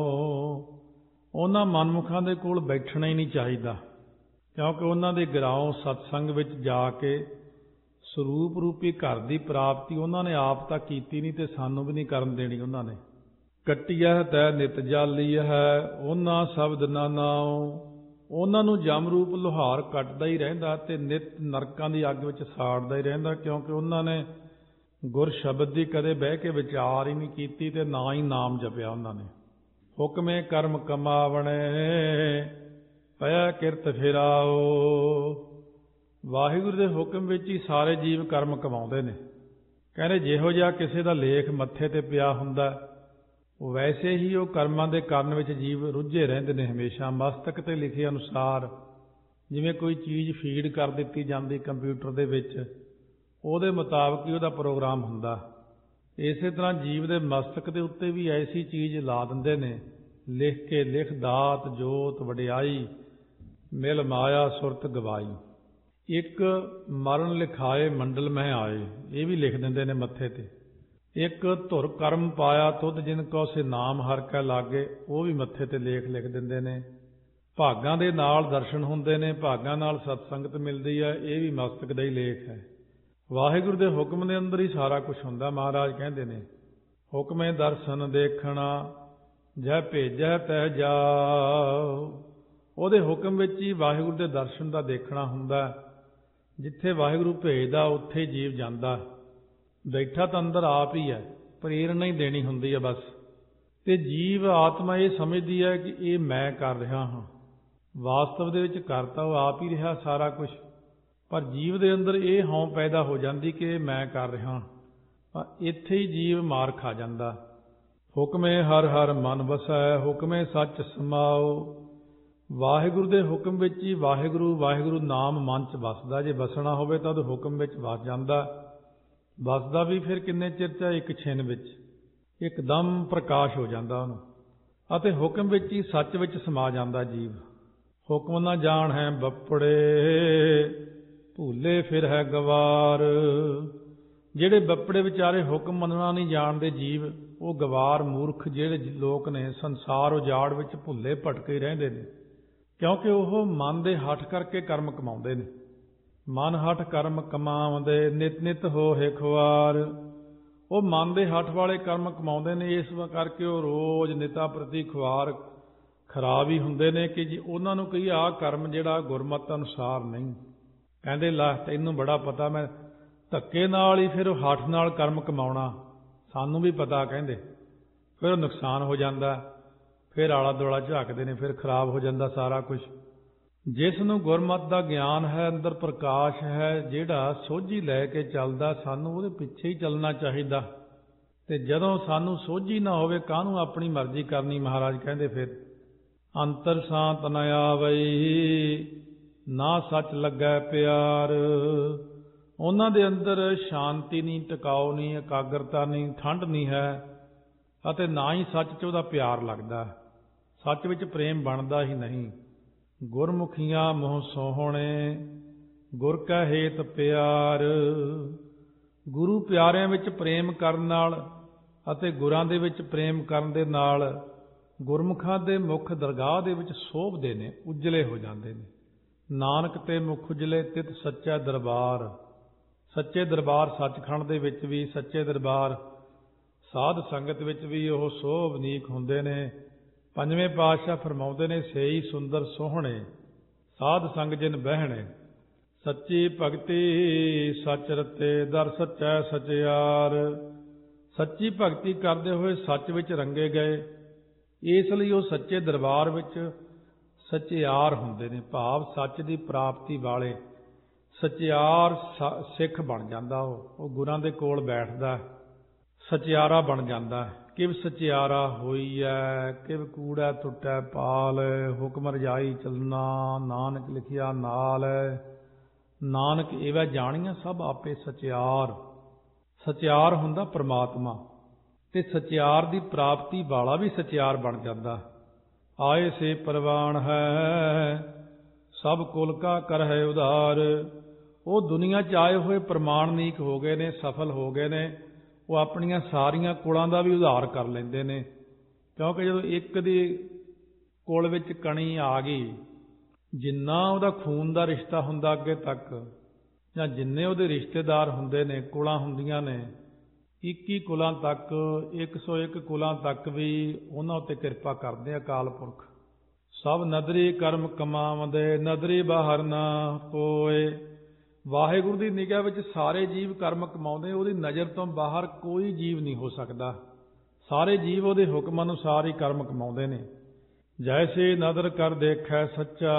ਉਹਨਾਂ ਮਨਮੁਖਾਂ ਦੇ ਕੋਲ ਬੈਠਣਾ ਹੀ ਨਹੀਂ ਚਾਹੀਦਾ, ਕਿਉਂਕਿ ਉਹਨਾਂ ਦੇ ਗਿਰਾਓ ਸਤਸੰਗ ਵਿੱਚ ਜਾ ਕੇ ਸਰੂਪ ਰੂਪੀ ਘਰ ਦੀ ਪ੍ਰਾਪਤੀ ਉਹਨਾਂ ਨੇ ਆਪ ਤਾਂ ਕੀਤੀ ਨਹੀਂ ਤੇ ਸਾਨੂੰ ਵੀ ਨਹੀਂ ਕਰਨ ਦੇਣੀ ਉਹਨਾਂ ਨੇ। ਕੱਟੀਐ ਤੈ ਨਿਤ ਜਾਲੀਐ ਉਹਨਾਂ ਸ਼ਬਦ ਨਾ ਨਾਉ। ਉਹਨਾਂ ਨੂੰ ਜਮ ਰੂਪ ਲੁਹਾਰ ਕੱਟਦਾ ਹੀ ਰਹਿੰਦਾ ਤੇ ਨਿਤ ਨਰਕਾਂ ਦੀ ਅੱਗ ਵਿੱਚ ਸਾੜਦਾ ਹੀ ਰਹਿੰਦਾ, ਕਿਉਂਕਿ ਉਹਨਾਂ ਨੇ ਗੁਰ ਸ਼ਬਦ ਦੀ ਕਦੇ ਬਹਿ ਕੇ ਵਿਚਾਰ ਹੀ ਨਹੀਂ ਕੀਤੀ ਤੇ ਨਾ ਹੀ ਨਾਮ ਜਪਿਆ ਉਹਨਾਂ ਨੇ। ਹੁਕਮੇ ਕਰਮ ਕਮਾਵਣੇ ਪਿਆ ਕਿਰਤ ਫਿਰਾਓ। ਵਾਹਿਗੁਰੂ ਦੇ ਹੁਕਮ ਵਿੱਚ ਹੀ ਸਾਰੇ ਜੀਵ ਕਰਮ ਕਮਾਉਂਦੇ ਨੇ। ਕਹਿੰਦੇ ਜਿਹੋ ਜਿਹਾ ਕਿਸੇ ਦਾ ਲੇਖ ਮੱਥੇ ਤੇ ਪਿਆ ਹੁੰਦਾ, ਵੈਸੇ ਹੀ ਉਹ ਕਰਮਾਂ ਦੇ ਕਰਨ ਵਿੱਚ ਜੀਵ ਰੁੱਝੇ ਰਹਿੰਦੇ ਨੇ ਹਮੇਸ਼ਾ। ਮਸਤਕ ਤੇ ਲਿਖੇ ਅਨੁਸਾਰ ਜਿਵੇਂ ਕੋਈ ਚੀਜ਼ ਫੀਡ ਕਰ ਦਿੱਤੀ ਜਾਂਦੀ ਕੰਪਿਊਟਰ ਦੇ ਵਿੱਚ, ਉਹਦੇ ਮੁਤਾਬਕ ਹੀ ਉਹਦਾ ਪ੍ਰੋਗਰਾਮ ਹੁੰਦਾ। ਇਸੇ ਤਰ੍ਹਾਂ ਜੀਵ ਦੇ ਮਸਤਕ ਦੇ ਉੱਤੇ ਵੀ ਐਸੀ ਚੀਜ਼ ਲਾ ਦਿੰਦੇ ਨੇ, ਲਿਖ ਕੇ ਲਿਖ ਦਾਤ ਜੋਤ ਵਡਿਆਈ ਮਿਲ ਮਾਇਆ ਸੁਰਤ ਗਵਾਈ। ਇੱਕ ਮਰਨ ਲਿਖਾਏ ਮੰਡਲ ਮਹਿ ਆਏ, ਇਹ ਵੀ ਲਿਖ ਦਿੰਦੇ ਨੇ ਮੱਥੇ ਤੇ। ਇੱਕ ਧੁਰ ਕਰਮ ਪਾਇਆ ਤੁਧ ਜਿਨ ਕੋ ਸੇ ਨਾਮ ਹਰਿ ਕੈ ਲਾਗੇ, ਉਹ ਵੀ ਮੱਥੇ ਤੇ ਲੇਖ ਲਿਖ ਦਿੰਦੇ ਨੇ। ਭਾਗਾਂ ਦੇ ਨਾਲ ਦਰਸ਼ਨ ਹੁੰਦੇ ਨੇ, ਭਾਗਾਂ ਨਾਲ ਸਤਸੰਗਤ ਮਿਲਦੀ ਹੈ, ਇਹ ਵੀ ਮਸਤਕ ਦਾ ਹੀ ਲੇਖ ਹੈ। ਵਾਹਿਗੁਰੂ ਦੇ ਹੁਕਮ ਦੇ ਅੰਦਰ ਹੀ ਸਾਰਾ ਕੁਝ ਹੁੰਦਾ। ਮਹਾਰਾਜ ਕਹਿੰਦੇ ਨੇ, ਹੁਕਮੇ ਦਰਸ਼ਨ ਦੇਖਣਾ ਜੈ ਭੇਜੈ ਤੈ ਜਾਓ। ਉਹਦੇ ਹੁਕਮ ਵਿੱਚ ਹੀ ਵਾਹਿਗੁਰੂ ਦੇ ਦਰਸ਼ਨ ਦਾ ਦੇਖਣਾ ਹੁੰਦਾ। ਜਿੱਥੇ ਵਾਹਿਗੁਰੂ ਭੇਜਦਾ ਉੱਥੇ ਜੀਵ ਜਾਂਦਾ। ਬੈਠਾ ਤਾਂ ਅੰਦਰ ਆਪ ਹੀ ਹੈ, ਪ੍ਰੇਰਨਾ ਹੀ ਦੇਣੀ ਹੁੰਦੀ ਹੈ ਬਸ। ਤੇ ਜੀਵ ਆਤਮਾ ਇਹ ਸਮਝਦੀ ਹੈ ਕਿ ਇਹ ਮੈਂ ਕਰ ਰਿਹਾ ਹਾਂ। ਵਾਸਤਵ ਦੇ ਵਿੱਚ ਕਰਤਾ ਉਹ ਆਪ ਹੀ ਰਿਹਾ ਸਾਰਾ ਕੁਝ, ਪਰ ਜੀਵ ਦੇ ਅੰਦਰ ਇਹ ਹਉਂ ਪੈਦਾ ਹੋ ਜਾਂਦੀ ਕਿ ਮੈਂ ਕਰ ਰਿਹਾ। ਇੱਥੇ ਹੀ ਜੀਵ ਮਾਰ ਖਾ ਜਾਂਦਾ। ਹੁਕਮੇ ਹਰ ਹਰ ਮਨ ਵਸੈ ਹੁਕਮੇ ਸੱਚ ਸਮਾਓ। ਵਾਹਿਗੁਰੂ ਦੇ ਹੁਕਮ ਵਿੱਚ ਹੀ ਵਾਹਿਗੁਰੂ ਵਾਹਿਗੁਰੂ ਨਾਮ ਮਨ 'ਚ ਵਸਦਾ। ਜੇ ਵਸਣਾ ਹੋਵੇ ਤਾਂ ਉਹਦੇ ਹੁਕਮ ਵਿੱਚ ਵਸ ਜਾਂਦਾ। ਵਸਦਾ ਵੀ ਫਿਰ ਕਿੰਨੇ ਚਿਰ 'ਚ? ਇੱਕ ਛਿਨ ਵਿੱਚ, ਇੱਕਦਮ ਪ੍ਰਕਾਸ਼ ਹੋ ਜਾਂਦਾ ਉਹਨੂੰ, ਅਤੇ ਹੁਕਮ ਵਿੱਚ ਹੀ ਸੱਚ ਵਿੱਚ ਸਮਾ ਜਾਂਦਾ ਜੀਵ। ਹੁਕਮ ਨਾ ਜਾਣ ਹੈ ਬੱਪੜੇ ਭੂਲੇ ਫਿਰ ਹੈ ਗਵਾਰ। ਜਿਹੜੇ ਬੱਪੜੇ ਵਿਚਾਰੇ ਹੁਕਮ ਮੰਨਣਾ ਨਹੀਂ ਜਾਣਦੇ ਜੀਵ, ਉਹ ਗਵਾਰ ਮੂਰਖ ਜਿਹੜੇ ਲੋਕ ਨੇ ਸੰਸਾਰ ਉਜਾੜ ਵਿੱਚ ਭੁੱਲੇ ਭਟਕੇ ਰਹਿੰਦੇ ਨੇ, ਕਿਉਂਕਿ ਉਹ ਮਨ ਦੇ ਹੱਠ ਕਰਕੇ ਕਰਮ ਕਮਾਉਂਦੇ ਨੇ। ਮਨ ਹੱਠ ਕਰਮ ਕਮਾਉਂਦੇ ਨਿਤ ਨਿਤ ਹੋਏ ਖੁਆਰ। ਉਹ ਮਨ ਦੇ ਹੱਠ ਵਾਲੇ ਕਰਮ ਕਮਾਉਂਦੇ ਨੇ, ਇਸ ਕਰਕੇ ਉਹ ਰੋਜ਼ ਨਿਤਾ ਪ੍ਰਤੀ ਖੁਆਰ ਖਰਾਬ ਹੀ ਹੁੰਦੇ ਨੇ। ਕਿ ਜੀ ਉਹਨਾਂ ਨੂੰ ਕਹੀ ਆਹ ਕਰਮ ਜਿਹੜਾ ਗੁਰਮਤ ਅਨੁਸਾਰ ਨਹੀਂ, ਕਹਿੰਦੇ ਲੈ ਤੈਨੂੰ ਬੜਾ ਪਤਾ, ਮੈਂ ਧੱਕੇ ਨਾਲ ਹੀ ਫਿਰ ਹੱਠ ਨਾਲ ਕਰਮ ਕਮਾਉਣਾ, ਸਾਨੂੰ ਵੀ ਪਤਾ ਕਹਿੰਦੇ। ਫਿਰ ਉਹ ਨੁਕਸਾਨ ਹੋ ਜਾਂਦਾ, ਫਿਰ ਆਲਾ ਦੁਆਲਾ ਝਾਕਦੇ ਨੇ, ਫਿਰ ਖਰਾਬ ਹੋ ਜਾਂਦਾ ਸਾਰਾ ਕੁਝ। ਜਿਸ ਨੂੰ ਗੁਰਮਤ ਦਾ ਗਿਆਨ ਹੈ, ਅੰਦਰ ਪ੍ਰਕਾਸ਼ ਹੈ, ਜਿਹੜਾ ਸੋਝੀ ਲੈ ਕੇ ਚੱਲਦਾ, ਸਾਨੂੰ ਉਹਦੇ ਪਿੱਛੇ ਹੀ ਚੱਲਣਾ ਚਾਹੀਦਾ। ਤੇ ਜਦੋਂ ਸਾਨੂੰ ਸੋਝੀ ਨਾ ਹੋਵੇ, ਕਾਹਨੂੰ ਆਪਣੀ ਮਰਜ਼ੀ ਕਰਨੀ? ਮਹਾਰਾਜ ਕਹਿੰਦੇ ਫਿਰ ਅੰਤਰ ਸ਼ਾਂਤ ਨ ਆਵਈ ਨਾ ਸੱਚ ਲੱਗੈ ਪਿਆਰ। ਉਹਨਾਂ ਦੇ ਅੰਦਰ ਸ਼ਾਂਤੀ ਨਹੀਂ, ਟਿਕਾਓ ਨਹੀਂ, ਇਕਾਗਰਤਾ ਨਹੀਂ, ਠੰਡ ਨਹੀਂ ਹੈ, ਅਤੇ ਨਾ ਹੀ ਸੱਚ 'ਚ ਉਹਦਾ ਪਿਆਰ ਲੱਗਦਾ। ਸੱਚ ਵਿੱਚ ਪ੍ਰੇਮ ਬਣਦਾ ਹੀ ਨਹੀਂ। ਗੁਰਮੁਖੀਆਂ ਮੋਹ ਸੋਹਣੇ ਗੁਰ ਕੈ ਹੇਤ ਪਿਆਰ। ਗੁਰੂ ਪਿਆਰਿਆਂ ਵਿੱਚ ਪ੍ਰੇਮ ਕਰਨ ਨਾਲ ਅਤੇ ਗੁਰਾਂ ਦੇ ਵਿੱਚ ਪ੍ਰੇਮ ਕਰਨ ਦੇ ਨਾਲ ਗੁਰਮੁਖਾਂ ਦੇ ਮੁੱਖ ਦਰਗਾਹ ਦੇ ਵਿੱਚ ਸੋਭਦੇ ਨੇ, ਉਜਲੇ ਹੋ ਜਾਂਦੇ ਨੇ। ਨਾਨਕ ਤੇ ਮੁਖ ਉਜਲੇ ਤਿਤ ਸੱਚਾ ਦਰਬਾਰ। ਸੱਚੇ ਦਰਬਾਰ ਸੱਚਖੰਡ ਦੇ ਵਿੱਚ ਵੀ, ਸੱਚੇ ਦਰਬਾਰ ਸਾਧ ਸੰਗਤ ਵਿੱਚ ਵੀ ਉਹ ਸੋਭਨੀਕ ਹੁੰਦੇ ਨੇ। ਪੰਜਵੇਂ ਪਾਤਸ਼ਾਹ ਫਰਮਾਉਂਦੇ ਨੇ, ਸੇਈ ਸੁੰਦਰ ਸੋਹਣੇ ਸਾਧ ਸੰਗ ਜਿਨ ਬਹਿਣੇ। ਸੱਚੀ ਭਗਤੀ ਸੱਚ ਰਤੇ ਦਰ ਸੱਚੈ ਸਚਿਆਰ। ਸੱਚੀ ਭਗਤੀ ਕਰਦੇ ਹੋਏ ਸੱਚ ਵਿੱਚ ਰੰਗੇ ਗਏ, ਇਸ ਲਈ ਉਹ ਸੱਚੇ ਦਰਬਾਰ ਵਿੱਚ ਸਚਿਆਰ ਹੁੰਦੇ ਨੇ। ਭਾਵ ਸੱਚ ਦੀ ਪ੍ਰਾਪਤੀ ਵਾਲੇ ਸਚਿਆਰ ਸਿੱਖ ਬਣ ਜਾਂਦਾ। ਉਹ ਗੁਰਾਂ ਦੇ ਕੋਲ ਬੈਠਦਾ, ਸਚਿਆਰਾ ਬਣ ਜਾਂਦਾ। ਕਿਵ ਸਚਿਆਰਾ ਹੋਈਐ, ਕਿਵ ਕੂੜੈ ਟੁੱਟੈ ਪਾਲ। ਹੁਕਮ ਰਜਾਈ ਚੱਲਣਾ, ਨਾਨਕ ਲਿਖਿਆ ਨਾਲ। ਨਾਨਕ ਇਹਵੈ ਜਾਣੀਆਂ ਸਭ ਆਪੇ ਸਚਿਆਰ। ਸਚਿਆਰ ਹੁੰਦਾ ਪ੍ਰਮਾਤਮਾ, ਤੇ ਸਚਿਆਰ ਦੀ ਪ੍ਰਾਪਤੀ ਵਾਲਾ ਵੀ ਸਚਿਆਰ ਬਣ ਜਾਂਦਾ। ਆਏ ਸੇ ਪ੍ਰਵਾਨ ਹੈ ਸਭ ਕੁਲ ਕਾ ਕਰਹਿ ਉਧਾਰ। ਉਹ ਦੁਨੀਆ 'ਚ ਆਏ ਹੋਏ ਪ੍ਰਮਾਣਨੀਕ ਹੋ ਗਏ ਨੇ, ਸਫਲ ਹੋ ਗਏ ਨੇ। ਉਹ ਆਪਣੀਆਂ ਸਾਰੀਆਂ ਕੁਲਾਂ ਦਾ ਵੀ ਉਧਾਰ ਕਰ ਲੈਂਦੇ ਨੇ, ਕਿਉਂਕਿ ਜਦੋਂ ਇੱਕ ਦੀ ਕੁਲ ਵਿੱਚ ਕਣੀ ਆ ਗਈ, ਜਿੰਨਾ ਉਹਦਾ ਖੂਨ ਦਾ ਰਿਸ਼ਤਾ ਹੁੰਦਾ ਅੱਗੇ ਤੱਕ, ਜਾਂ ਜਿੰਨੇ ਉਹਦੇ ਰਿਸ਼ਤੇਦਾਰ ਹੁੰਦੇ ਨੇ, ਕੁਲਾਂ ਹੁੰਦੀਆਂ ਨੇ, 21 ਕੁਲਾਂ ਤੱਕ, 101 ਕੁਲਾਂ ਤੱਕ ਵੀ ਉਹਨਾਂ ਉੱਤੇ ਕਿਰਪਾ ਕਰਦੇ ਅਕਾਲ ਪੁਰਖ। ਸਭ ਨਦਰੀ ਕਰਮ ਕਮਾਵਦੇ, ਨਦਰੀ ਬਾਹਰ ਨਾ ਕੋਏ। ਵਾਹਿਗੁਰੂ ਦੀ ਨਿਗਾਹ ਵਿੱਚ ਸਾਰੇ ਜੀਵ ਕਰਮ ਕਮਾਉਂਦੇ, ਉਹਦੀ ਨਜ਼ਰ ਤੋਂ ਬਾਹਰ ਕੋਈ ਜੀਵ ਨਹੀਂ ਹੋ ਸਕਦਾ। ਸਾਰੇ ਜੀਵ ਉਹਦੇ ਹੁਕਮ ਅਨੁਸਾਰ ਹੀ ਕਰਮ ਕਮਾਉਂਦੇ ਨੇ। ਜੈਸੇ ਨਦਰ ਕਰ ਦੇਖੈ ਸੱਚਾ,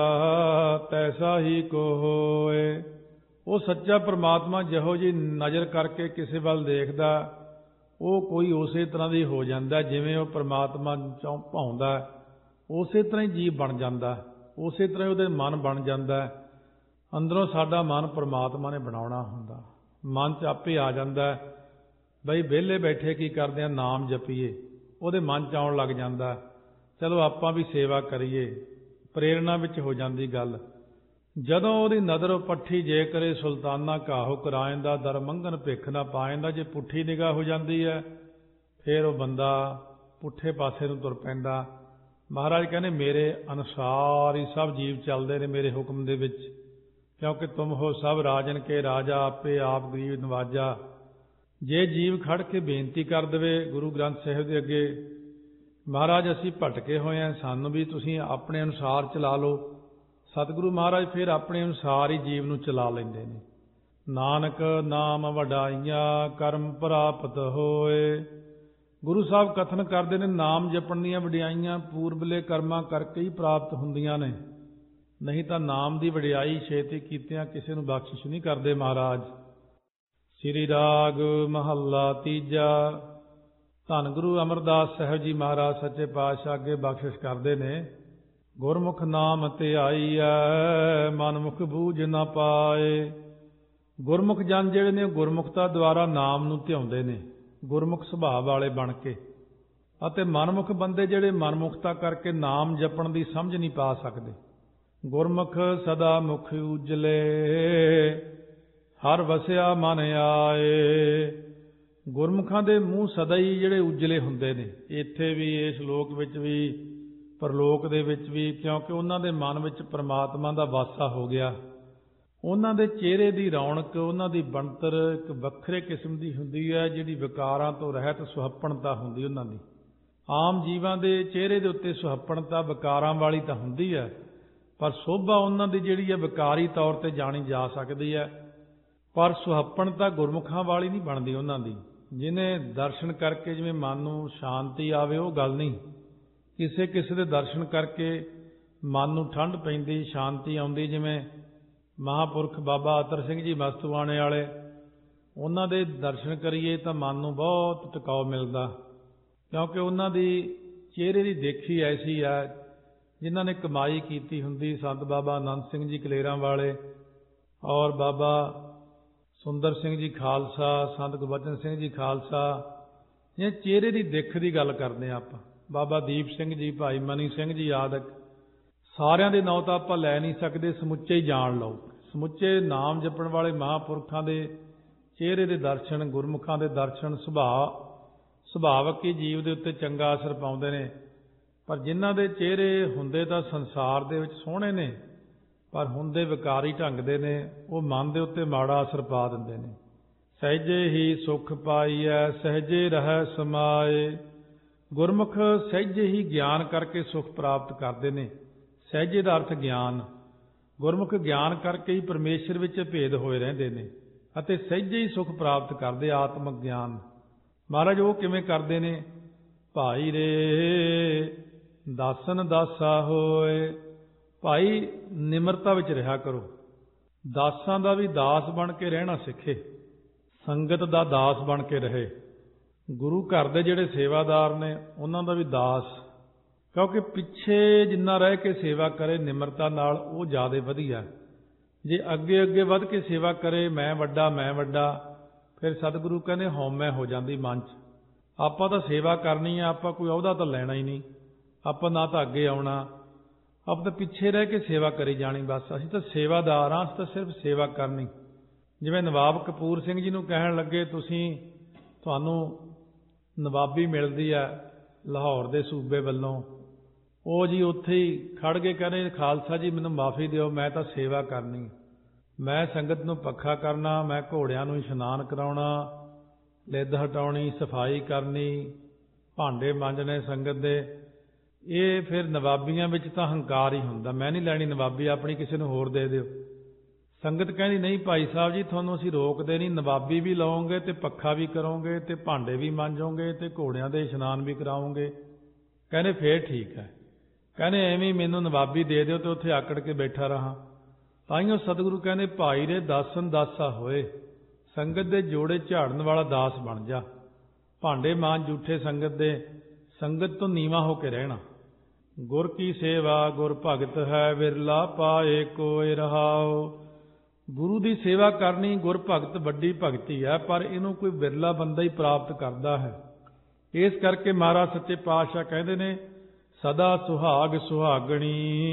ਤੈਸਾ ਹੀ ਕੋ ਹੋਏ। ਉਹ ਸੱਚਾ ਪ੍ਰਮਾਤਮਾ ਜਿਹੋ ਜਿਹੀ ਨਜ਼ਰ ਕਰਕੇ ਕਿਸੇ ਵੱਲ ਦੇਖਦਾ, ਉਹ ਕੋਈ ਉਸੇ ਤਰ੍ਹਾਂ ਦੀ ਹੋ ਜਾਂਦਾ। ਜਿਵੇਂ ਉਹ ਪ੍ਰਮਾਤਮਾ ਚੋਂ ਭਾਉਂਦਾ, ਉਸੇ ਤਰ੍ਹਾਂ ਹੀ ਜੀਵ ਬਣ ਜਾਂਦਾ, ਉਸੇ ਤਰ੍ਹਾਂ ਉਹਦੇ ਮਨ ਬਣ ਜਾਂਦਾ। ਅੰਦਰੋਂ ਸਾਡਾ ਮਨ ਪ੍ਰਮਾਤਮਾ ਨੇ ਬਣਾਉਣਾ ਹੁੰਦਾ। ਮਨ 'ਚ ਆਪੇ ਆ ਜਾਂਦਾ, ਬਈ ਵਿਹਲੇ ਬੈਠੇ ਕੀ ਕਰਦੇ ਆ, ਨਾਮ ਜਪੀਏ। ਉਹਦੇ ਮਨ 'ਚ ਆਉਣ ਲੱਗ ਜਾਂਦਾ, ਚਲੋ ਆਪਾਂ ਵੀ ਸੇਵਾ ਕਰੀਏ। ਪ੍ਰੇਰਣਾ ਵਿੱਚ ਹੋ ਜਾਂਦੀ ਗੱਲ। ਜਦੋਂ ਉਹਦੀ ਨਜ਼ਰ ਪੱਠੀ ਜੇ ਕਰੇ ਸੁਲਤਾਨਾ ਕਾਹੋ ਕਰਾਇੰਦਾ, ਦਰ ਮੰਗਣ ਭਿੱਖ ਨਾ ਪਾਇੰਦਾ। ਜੇ ਪੁੱਠੀ ਨਿਗਾਹ ਹੋ ਜਾਂਦੀ ਹੈ, ਫਿਰ ਉਹ ਬੰਦਾ ਪੁੱਠੇ ਪਾਸੇ ਨੂੰ ਤੁਰ ਪੈਂਦਾ। ਮਹਾਰਾਜ ਕਹਿੰਦੇ, ਮੇਰੇ ਅਨੁਸਾਰ ਹੀ ਸਭ ਜੀਵ ਚੱਲਦੇ ਨੇ, ਮੇਰੇ ਹੁਕਮ ਦੇ ਵਿੱਚ। ਕਿਉਂਕਿ ਤੁਮ ਹੋ ਸਭ ਰਾਜਨ ਕੇ ਰਾਜਾ, ਆਪੇ ਆਪ ਗਰੀਬ ਨਵਾਜਾ। ਜੇ ਜੀਵ ਖੜ ਕੇ ਬੇਨਤੀ ਕਰ ਦੇਵੇ ਗੁਰੂ ਗ੍ਰੰਥ ਸਾਹਿਬ ਦੇ ਅੱਗੇ, ਮਹਾਰਾਜ ਅਸੀਂ ਭਟਕੇ ਹੋਏ ਹਾਂ, ਸਾਨੂੰ ਵੀ ਤੁਸੀਂ ਆਪਣੇ ਅਨੁਸਾਰ ਚਲਾ ਲਓ। ਸਤਿਗੁਰੂ ਮਹਾਰਾਜ ਫਿਰ ਆਪਣੇ ਅਨੁਸਾਰ ਹੀ ਜੀਵ ਨੂੰ ਚਲਾ ਲੈਂਦੇ ਨੇ। ਨਾਨਕ ਨਾਮ ਵਡਾਈਆਂ ਕਰਮ ਪ੍ਰਾਪਤ ਹੋਏ। ਗੁਰੂ ਸਾਹਿਬ ਕਥਨ ਕਰਦੇ ਨੇ, ਨਾਮ ਜਪਣ ਦੀਆਂ ਵਡਿਆਈਆਂ ਪੂਰਬਲੇ ਕਰਮਾਂ ਕਰਕੇ ਹੀ ਪ੍ਰਾਪਤ ਹੁੰਦੀਆਂ ਨੇ। ਨਹੀਂ ਤਾਂ ਨਾਮ ਦੀ ਵਡਿਆਈ ਛੇਤੀ ਕੀਤਿਆਂ ਕਿਸੇ ਨੂੰ ਬਖਸ਼ਿਸ਼ ਨਹੀਂ ਕਰਦੇ ਮਹਾਰਾਜ। ਸ੍ਰੀ ਰਾਗ ਮਹੱਲਾ ਤੀਜਾ। ਧੰਨ ਗੁਰੂ ਅਮਰਦਾਸ ਸਾਹਿਬ ਜੀ ਮਹਾਰਾਜ ਸੱਚੇ ਪਾਤਸ਼ਾਹ ਅੱਗੇ ਬਖਸ਼ਿਸ਼ ਕਰਦੇ ਨੇ। ਗੁਰਮੁਖ ਨਾਮ ਧਿਆਈਐ, ਮਨ ਮੁਖ ਬੂਝ ਨਾ ਪਾਏ। ਗੁਰਮੁਖ ਜਨ ਜਿਹੜੇ ਨੇ, ਗੁਰਮੁਖਤਾ ਦੁਆਰਾ ਨਾਮ ਨੂੰ ਧਿਆਉਂਦੇ ਨੇ, ਗੁਰਮੁਖ ਸੁਭਾਅ ਵਾਲੇ ਬਣ ਕੇ। ਅਤੇ ਮਨਮੁਖ ਬੰਦੇ ਜਿਹੜੇ ਮਨਮੁਖਤਾ ਕਰਕੇ ਨਾਮ ਜਪਣ ਦੀ ਸਮਝ ਨਹੀਂ ਪਾ ਸਕਦੇ। ਗੁਰਮੁਖ ਸਦਾ ਮੁਖ ਉਜਲੇ, ਹਰ ਵਸਿਆ ਮਨ ਆਏ। ਗੁਰਮੁਖਾਂ ਦੇ ਮੂੰਹ ਸਦਾ ਹੀ ਜਿਹੜੇ ਉਜਲੇ ਹੁੰਦੇ ਨੇ, ਇੱਥੇ ਵੀ, ਇਸ ਲੋਕ ਵਿੱਚ ਵੀ, ਪਰਲੋਕ ਦੇ ਵਿੱਚ ਵੀ, ਕਿਉਂਕਿ ਉਹਨਾਂ ਦੇ ਮਨ ਵਿੱਚ ਪਰਮਾਤਮਾ ਦਾ ਵਾਸਾ ਹੋ ਗਿਆ। ਉਹਨਾਂ ਦੇ ਚਿਹਰੇ ਦੀ ਰੌਣਕ, ਉਹਨਾਂ ਦੀ ਬਣਤਰ ਇੱਕ ਵੱਖਰੇ ਕਿਸਮ ਦੀ ਹੁੰਦੀ ਹੈ, ਜਿਹੜੀ ਵਿਕਾਰਾਂ ਤੋਂ ਰਹਿਤ ਸੁਹੱਪਣਤਾ ਹੁੰਦੀ ਉਹਨਾਂ ਦੀ। ਆਮ ਜੀਵਾਂ ਦੇ ਚਿਹਰੇ ਦੇ ਉੱਤੇ ਸੁਹੱਪਣਤਾ ਵਿਕਾਰਾਂ ਵਾਲੀ ਤਾਂ ਹੁੰਦੀ ਹੈ, ਪਰ ਸੋਭਾ ਉਹਨਾਂ ਦੀ ਜਿਹੜੀ ਹੈ ਵਿਕਾਰੀ ਤੌਰ ਤੇ ਜਾਣੀ ਜਾ ਸਕਦੀ ਹੈ। ਪਰ ਸੁਹੱਪਣਤਾ ਗੁਰਮੁਖਾਂ ਵਾਲੀ ਨਹੀਂ ਬਣਦੀ ਉਹਨਾਂ ਦੀ। ਜਿਹਨੇ ਦਰਸ਼ਨ ਕਰਕੇ ਜਿਵੇਂ ਮਨ ਨੂੰ ਸ਼ਾਂਤੀ ਆਵੇ, ਉਹ ਗੱਲ ਨਹੀਂ। ਕਿਸੇ ਕਿਸੇ ਦੇ ਦਰਸ਼ਨ ਕਰਕੇ ਮਨ ਨੂੰ ਠੰਡ ਪੈਂਦੀ, ਸ਼ਾਂਤੀ ਆਉਂਦੀ। ਜਿਵੇਂ ਮਹਾਂਪੁਰਖ ਬਾਬਾ ਅਤਰ ਸਿੰਘ ਜੀ ਮਸਤੂਆਣੇ ਵਾਲੇ, ਉਹਨਾਂ ਦੇ ਦਰਸ਼ਨ ਕਰੀਏ ਤਾਂ ਮਨ ਨੂੰ ਬਹੁਤ ਟਿਕਾਓ ਮਿਲਦਾ, ਕਿਉਂਕਿ ਉਹਨਾਂ ਦੀ ਚਿਹਰੇ ਦੀ ਦੇਖੀ ਐਸੀ ਹੈ। ਜਿਨ੍ਹਾਂ ਨੇ ਕਮਾਈ ਕੀਤੀ ਹੁੰਦੀ, ਸੰਤ ਬਾਬਾ ਆਨੰਦ ਸਿੰਘ ਜੀ ਕਲੇਰਾਂ ਵਾਲੇ, ਔਰ ਬਾਬਾ ਸੁੰਦਰ ਸਿੰਘ ਜੀ ਖਾਲਸਾ, ਸੰਤ ਗੁਰਬਚਨ ਸਿੰਘ ਜੀ ਖਾਲਸਾ, ਇਹ ਚਿਹਰੇ ਦੀ ਦਿੱਖ ਦੀ ਗੱਲ ਕਰਦੇ ਹਾਂ ਆਪਾਂ। ਬਾਬਾ ਦੀਪ ਸਿੰਘ ਜੀ, ਭਾਈ ਮਨੀ ਸਿੰਘ ਜੀ ਆਦਿਕ, ਸਾਰਿਆਂ ਦੇ ਨਾਂ ਤਾਂ ਆਪਾਂ ਲੈ ਨਹੀਂ ਸਕਦੇ, ਸਮੁੱਚੇ ਹੀ ਜਾਣ ਲਓ। ਸਮੁੱਚੇ ਨਾਮ ਜਪਣ ਵਾਲੇ ਮਹਾਂਪੁਰਖਾਂ ਦੇ ਚਿਹਰੇ ਦੇ ਦਰਸ਼ਨ, ਗੁਰਮੁਖਾਂ ਦੇ ਦਰਸ਼ਨ ਸੁਭਾਵਕ ਹੀ ਜੀਵ ਦੇ ਉੱਤੇ ਚੰਗਾ ਅਸਰ ਪਾਉਂਦੇ ਨੇ। ਪਰ ਜਿਨ੍ਹਾਂ ਦੇ ਚਿਹਰੇ ਹੁੰਦੇ ਤਾਂ ਸੰਸਾਰ ਦੇ ਵਿੱਚ ਸੋਹਣੇ ਨੇ, ਪਰ ਹੁੰਦੇ ਵਿਕਾਰੀ ਢੰਗ ਦੇ ਨੇ, ਉਹ ਮਨ ਦੇ ਉੱਤੇ ਮਾੜਾ ਅਸਰ ਪਾ ਦਿੰਦੇ ਨੇ। ਸਹਿਜੇ ਹੀ ਸੁਖ ਪਾਈਐ, ਸਹਿਜੇ ਰਹਿ ਸਮਾਏ। ਗੁਰਮੁਖ ਸਹਿਜੇ ਹੀ ਗਿਆਨ ਕਰਕੇ ਸੁਖ ਪ੍ਰਾਪਤ ਕਰਦੇ ਨੇ। ਸਹਿਜੇ ਦਾ ਅਰਥ ਗਿਆਨ। ਗੁਰਮੁਖ ਗਿਆਨ ਕਰਕੇ ਹੀ ਪਰਮੇਸ਼ਰ ਵਿੱਚ ਭੇਦ ਹੋਏ ਰਹਿੰਦੇ ਨੇ ਅਤੇ ਸਹਿਜੇ ਹੀ ਸੁਖ ਪ੍ਰਾਪਤ ਕਰਦੇ, ਆਤਮਿਕ ਗਿਆਨ। ਮਹਾਰਾਜ ਉਹ ਕਿਵੇਂ ਕਰਦੇ ਨੇ? ਭਾਈ ਰੇ ਦਾਸਨ ਦਾਸਾ ਹੋਏ। ਭਾਈ ਨਿਮਰਤਾ ਵਿੱਚ ਰਿਹਾ ਕਰੋ। ਦਾਸਾਂ ਦਾ ਵੀ ਦਾਸ ਬਣ ਕੇ ਰਹਿਣਾ ਸਿੱਖੇ, ਸੰਗਤ ਦਾ ਦਾਸ ਬਣ ਕੇ ਰਹੇ। ਗੁਰੂ ਘਰ ਦੇ ਜਿਹੜੇ ਸੇਵਾਦਾਰ ਨੇ ਉਹਨਾਂ ਦਾ ਵੀ ਦਾਸ, ਕਿਉਂਕਿ ਪਿੱਛੇ ਜਿੰਨਾ ਰਹਿ ਕੇ ਸੇਵਾ ਕਰੇ ਨਿਮਰਤਾ ਨਾਲ ਉਹ ਜ਼ਿਆਦਾ ਵਧੀਆ। ਜੇ ਅੱਗੇ ਅੱਗੇ ਵੱਧ ਕੇ ਸੇਵਾ ਕਰੇ ਮੈਂ ਵੱਡਾ, ਫਿਰ ਸਤਿਗੁਰੂ ਕਹਿੰਦੇ ਹਉਮੈ ਹੋ ਜਾਂਦੀ ਮਨ 'ਚ। ਆਪਾਂ ਤਾਂ ਸੇਵਾ ਕਰਨੀ ਆ, ਆਪਾਂ ਕੋਈ ਅਹੁਦਾ ਤਾਂ ਲੈਣਾ ਹੀ ਨਹੀਂ, ਆਪਾਂ ਨਾ ਤਾਂ ਅੱਗੇ ਆਉਣਾ, ਆਪਾਂ ਤਾਂ ਪਿੱਛੇ ਰਹਿ ਕੇ ਸੇਵਾ ਕਰੀ ਜਾਣੀ। ਬਸ ਅਸੀਂ ਤਾਂ ਸੇਵਾਦਾਰ ਹਾਂ, ਅਸੀਂ ਤਾਂ ਸਿਰਫ ਸੇਵਾ ਕਰਨੀ। ਜਿਵੇਂ ਨਵਾਬ ਕਪੂਰ ਸਿੰਘ ਜੀ ਨੂੰ ਕਹਿਣ ਲੱਗੇ ਤੁਹਾਨੂੰ ਨਵਾਬੀ ਮਿਲਦੀ ਹੈ ਲਾਹੌਰ ਦੇ ਸੂਬੇ ਵੱਲੋਂ, ਉਹ ਜੀ ਉੱਥੇ ਹੀ ਖੜ ਕੇ ਕਹਿੰਦੇ ਖਾਲਸਾ ਜੀ ਮੈਨੂੰ ਮਾਫੀ ਦਿਓ, ਮੈਂ ਤਾਂ ਸੇਵਾ ਕਰਨੀ, ਮੈਂ ਸੰਗਤ ਨੂੰ ਪੱਖਾ ਕਰਨਾ, ਮੈਂ ਘੋੜਿਆਂ ਨੂੰ ਇਸ਼ਨਾਨ ਕਰਾਉਣਾ, ਲਿੱਦ ਹਟਾਉਣੀ, ਸਫਾਈ ਕਰਨੀ, ਭਾਂਡੇ ਮਾਂਜਣੇ ਸੰਗਤ ਦੇ। ਇਹ ਫਿਰ ਨਵਾਬੀਆਂ ਵਿੱਚ ਤਾਂ ਹੰਕਾਰ ਹੀ ਹੁੰਦਾ, ਮੈਂ ਨਹੀਂ ਲੈਣੀ ਨਵਾਬੀ, ਆਪਣੀ ਕਿਸੇ ਨੂੰ ਹੋਰ ਦੇ ਦਿਓ। ਸੰਗਤ ਕਹਿੰਦੀ ਨਹੀਂ ਭਾਈ ਸਾਹਿਬ ਜੀ ਤੁਹਾਨੂੰ ਅਸੀਂ ਰੋਕਦੇ ਨਹੀਂ, ਨਵਾਬੀ ਵੀ ਲਓਗੇ ਤੇ ਪੱਖਾ ਵੀ ਕਰੋਗੇ ਤੇ ਭਾਂਡੇ ਵੀ ਮਾਂਜੋਗੇ ਤੇ ਘੋੜਿਆਂ ਦੇ ਇਸ਼ਨਾਨ ਵੀ ਕਰਾਓਗੇ। ਕਹਿੰਦੇ ਫੇਰ ਠੀਕ ਹੈ। ਕਹਿੰਦੇ ਐਵੇਂ ਮੈਨੂੰ ਨਵਾਬੀ ਦੇ ਦਿਓ ਤੇ ਉੱਥੇ ਆਕੜ ਕੇ ਬੈਠਾ ਰਹਾ। ਤਾਈਓ ਸਤਿਗੁਰੂ ਕਹਿੰਦੇ ਭਾਈ ਰੇ ਦਾਸਨ ਦਾਸਾ ਹੋਏ। ਸੰਗਤ ਦੇ ਜੋੜੇ ਝਾੜਨ ਵਾਲਾ ਦਾਸ ਬਣ ਜਾ। ਭਾਂਡੇ ਮਾਂਜ ਜੂਠੇ ਸੰਗਤ ਦੇ, ਸੰਗਤ ਤੋਂ ਨੀਵਾਂ ਹੋ ਕੇ ਰਹਿਣਾ। ਗੁਰ ਕੀ ਸੇਵਾ ਗੁਰ ਭਗਤ ਹੈ, ਵਿਰਲਾ ਪਾਏ ਕੋਇ ਰਹਾਉ। ਗੁਰੂ ਦੀ ਸੇਵਾ ਕਰਨੀ ਗੁਰ ਭਗਤ ਵੱਡੀ ਭਗਤੀ ਹੈ, ਪਰ ਇਹਨੂੰ ਕੋਈ ਵਿਰਲਾ ਬੰਦਾ ਹੀ ਪ੍ਰਾਪਤ ਕਰਦਾ ਹੈ। ਇਸ ਕਰਕੇ ਮਹਾਰਾਜ ਸੱਚੇ ਪਾਤਸ਼ਾਹ ਕਹਿੰਦੇ ਨੇ ਸਦਾ ਸੁਹਾਗ ਸੁਹਾਗਣੀ,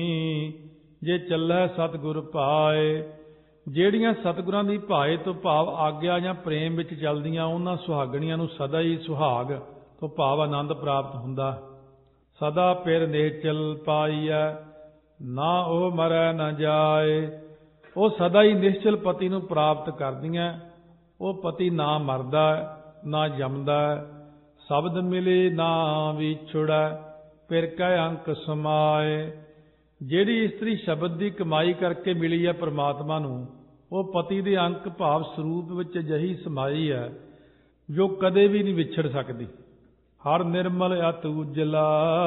ਜੇ ਚੱਲੈ ਸਤਿਗੁਰ ਭਾਏ। ਜਿਹੜੀਆਂ ਸਤਿਗੁਰਾਂ ਦੀ ਭਾਏ ਤੋਂ ਭਾਵ ਆਗਿਆ ਜਾਂ ਪ੍ਰੇਮ ਵਿੱਚ ਚੱਲਦੀਆਂ, ਉਹਨਾਂ ਸੁਹਾਗਣੀਆਂ ਨੂੰ ਸਦਾ ਹੀ ਸੁਹਾਗ ਤੋਂ ਭਾਵ ਆਨੰਦ ਪ੍ਰਾਪਤ ਹੁੰਦਾ। ਸਦਾ ਪਿਰ ਨੇਚਲ ਪਾਈਐ, ਨਾ ਉਹ ਮਰੈ ਨਾ ਜਾਏ। ਉਹ ਸਦਾ ਹੀ ਨਿਸ਼ਚਲ ਪਤੀ ਨੂੰ ਪ੍ਰਾਪਤ ਕਰਦੀਆਂ। ਉਹ ਪਤੀ ਨਾ ਮਰਦਾ ਨਾ ਜੰਮਦਾ, ਸ਼ਬਦ ਮਿਲੇ ਨਾ ਵਿਛੜੈ, ਫਿਰ ਕੈ ਅੰਕ ਸਮਾਏ। ਜਿਹੜੀ ਇਸਤਰੀ ਸ਼ਬਦ ਦੀ ਕਮਾਈ ਕਰਕੇ ਮਿਲੀ ਹੈ ਪਰਮਾਤਮਾ ਨੂੰ, ਉਹ ਪਤੀ ਦੇ ਅੰਕ ਭਾਵ ਸਰੂਪ ਵਿੱਚ ਅਜਿਹੀ ਸਮਾਈ ਹੈ ਜੋ ਕਦੇ ਵੀ ਨਹੀਂ ਵਿਛੜ ਸਕਦੀ। ਹਰ ਨਿਰਮਲ ਅਤਿ ਉਜਲਾ,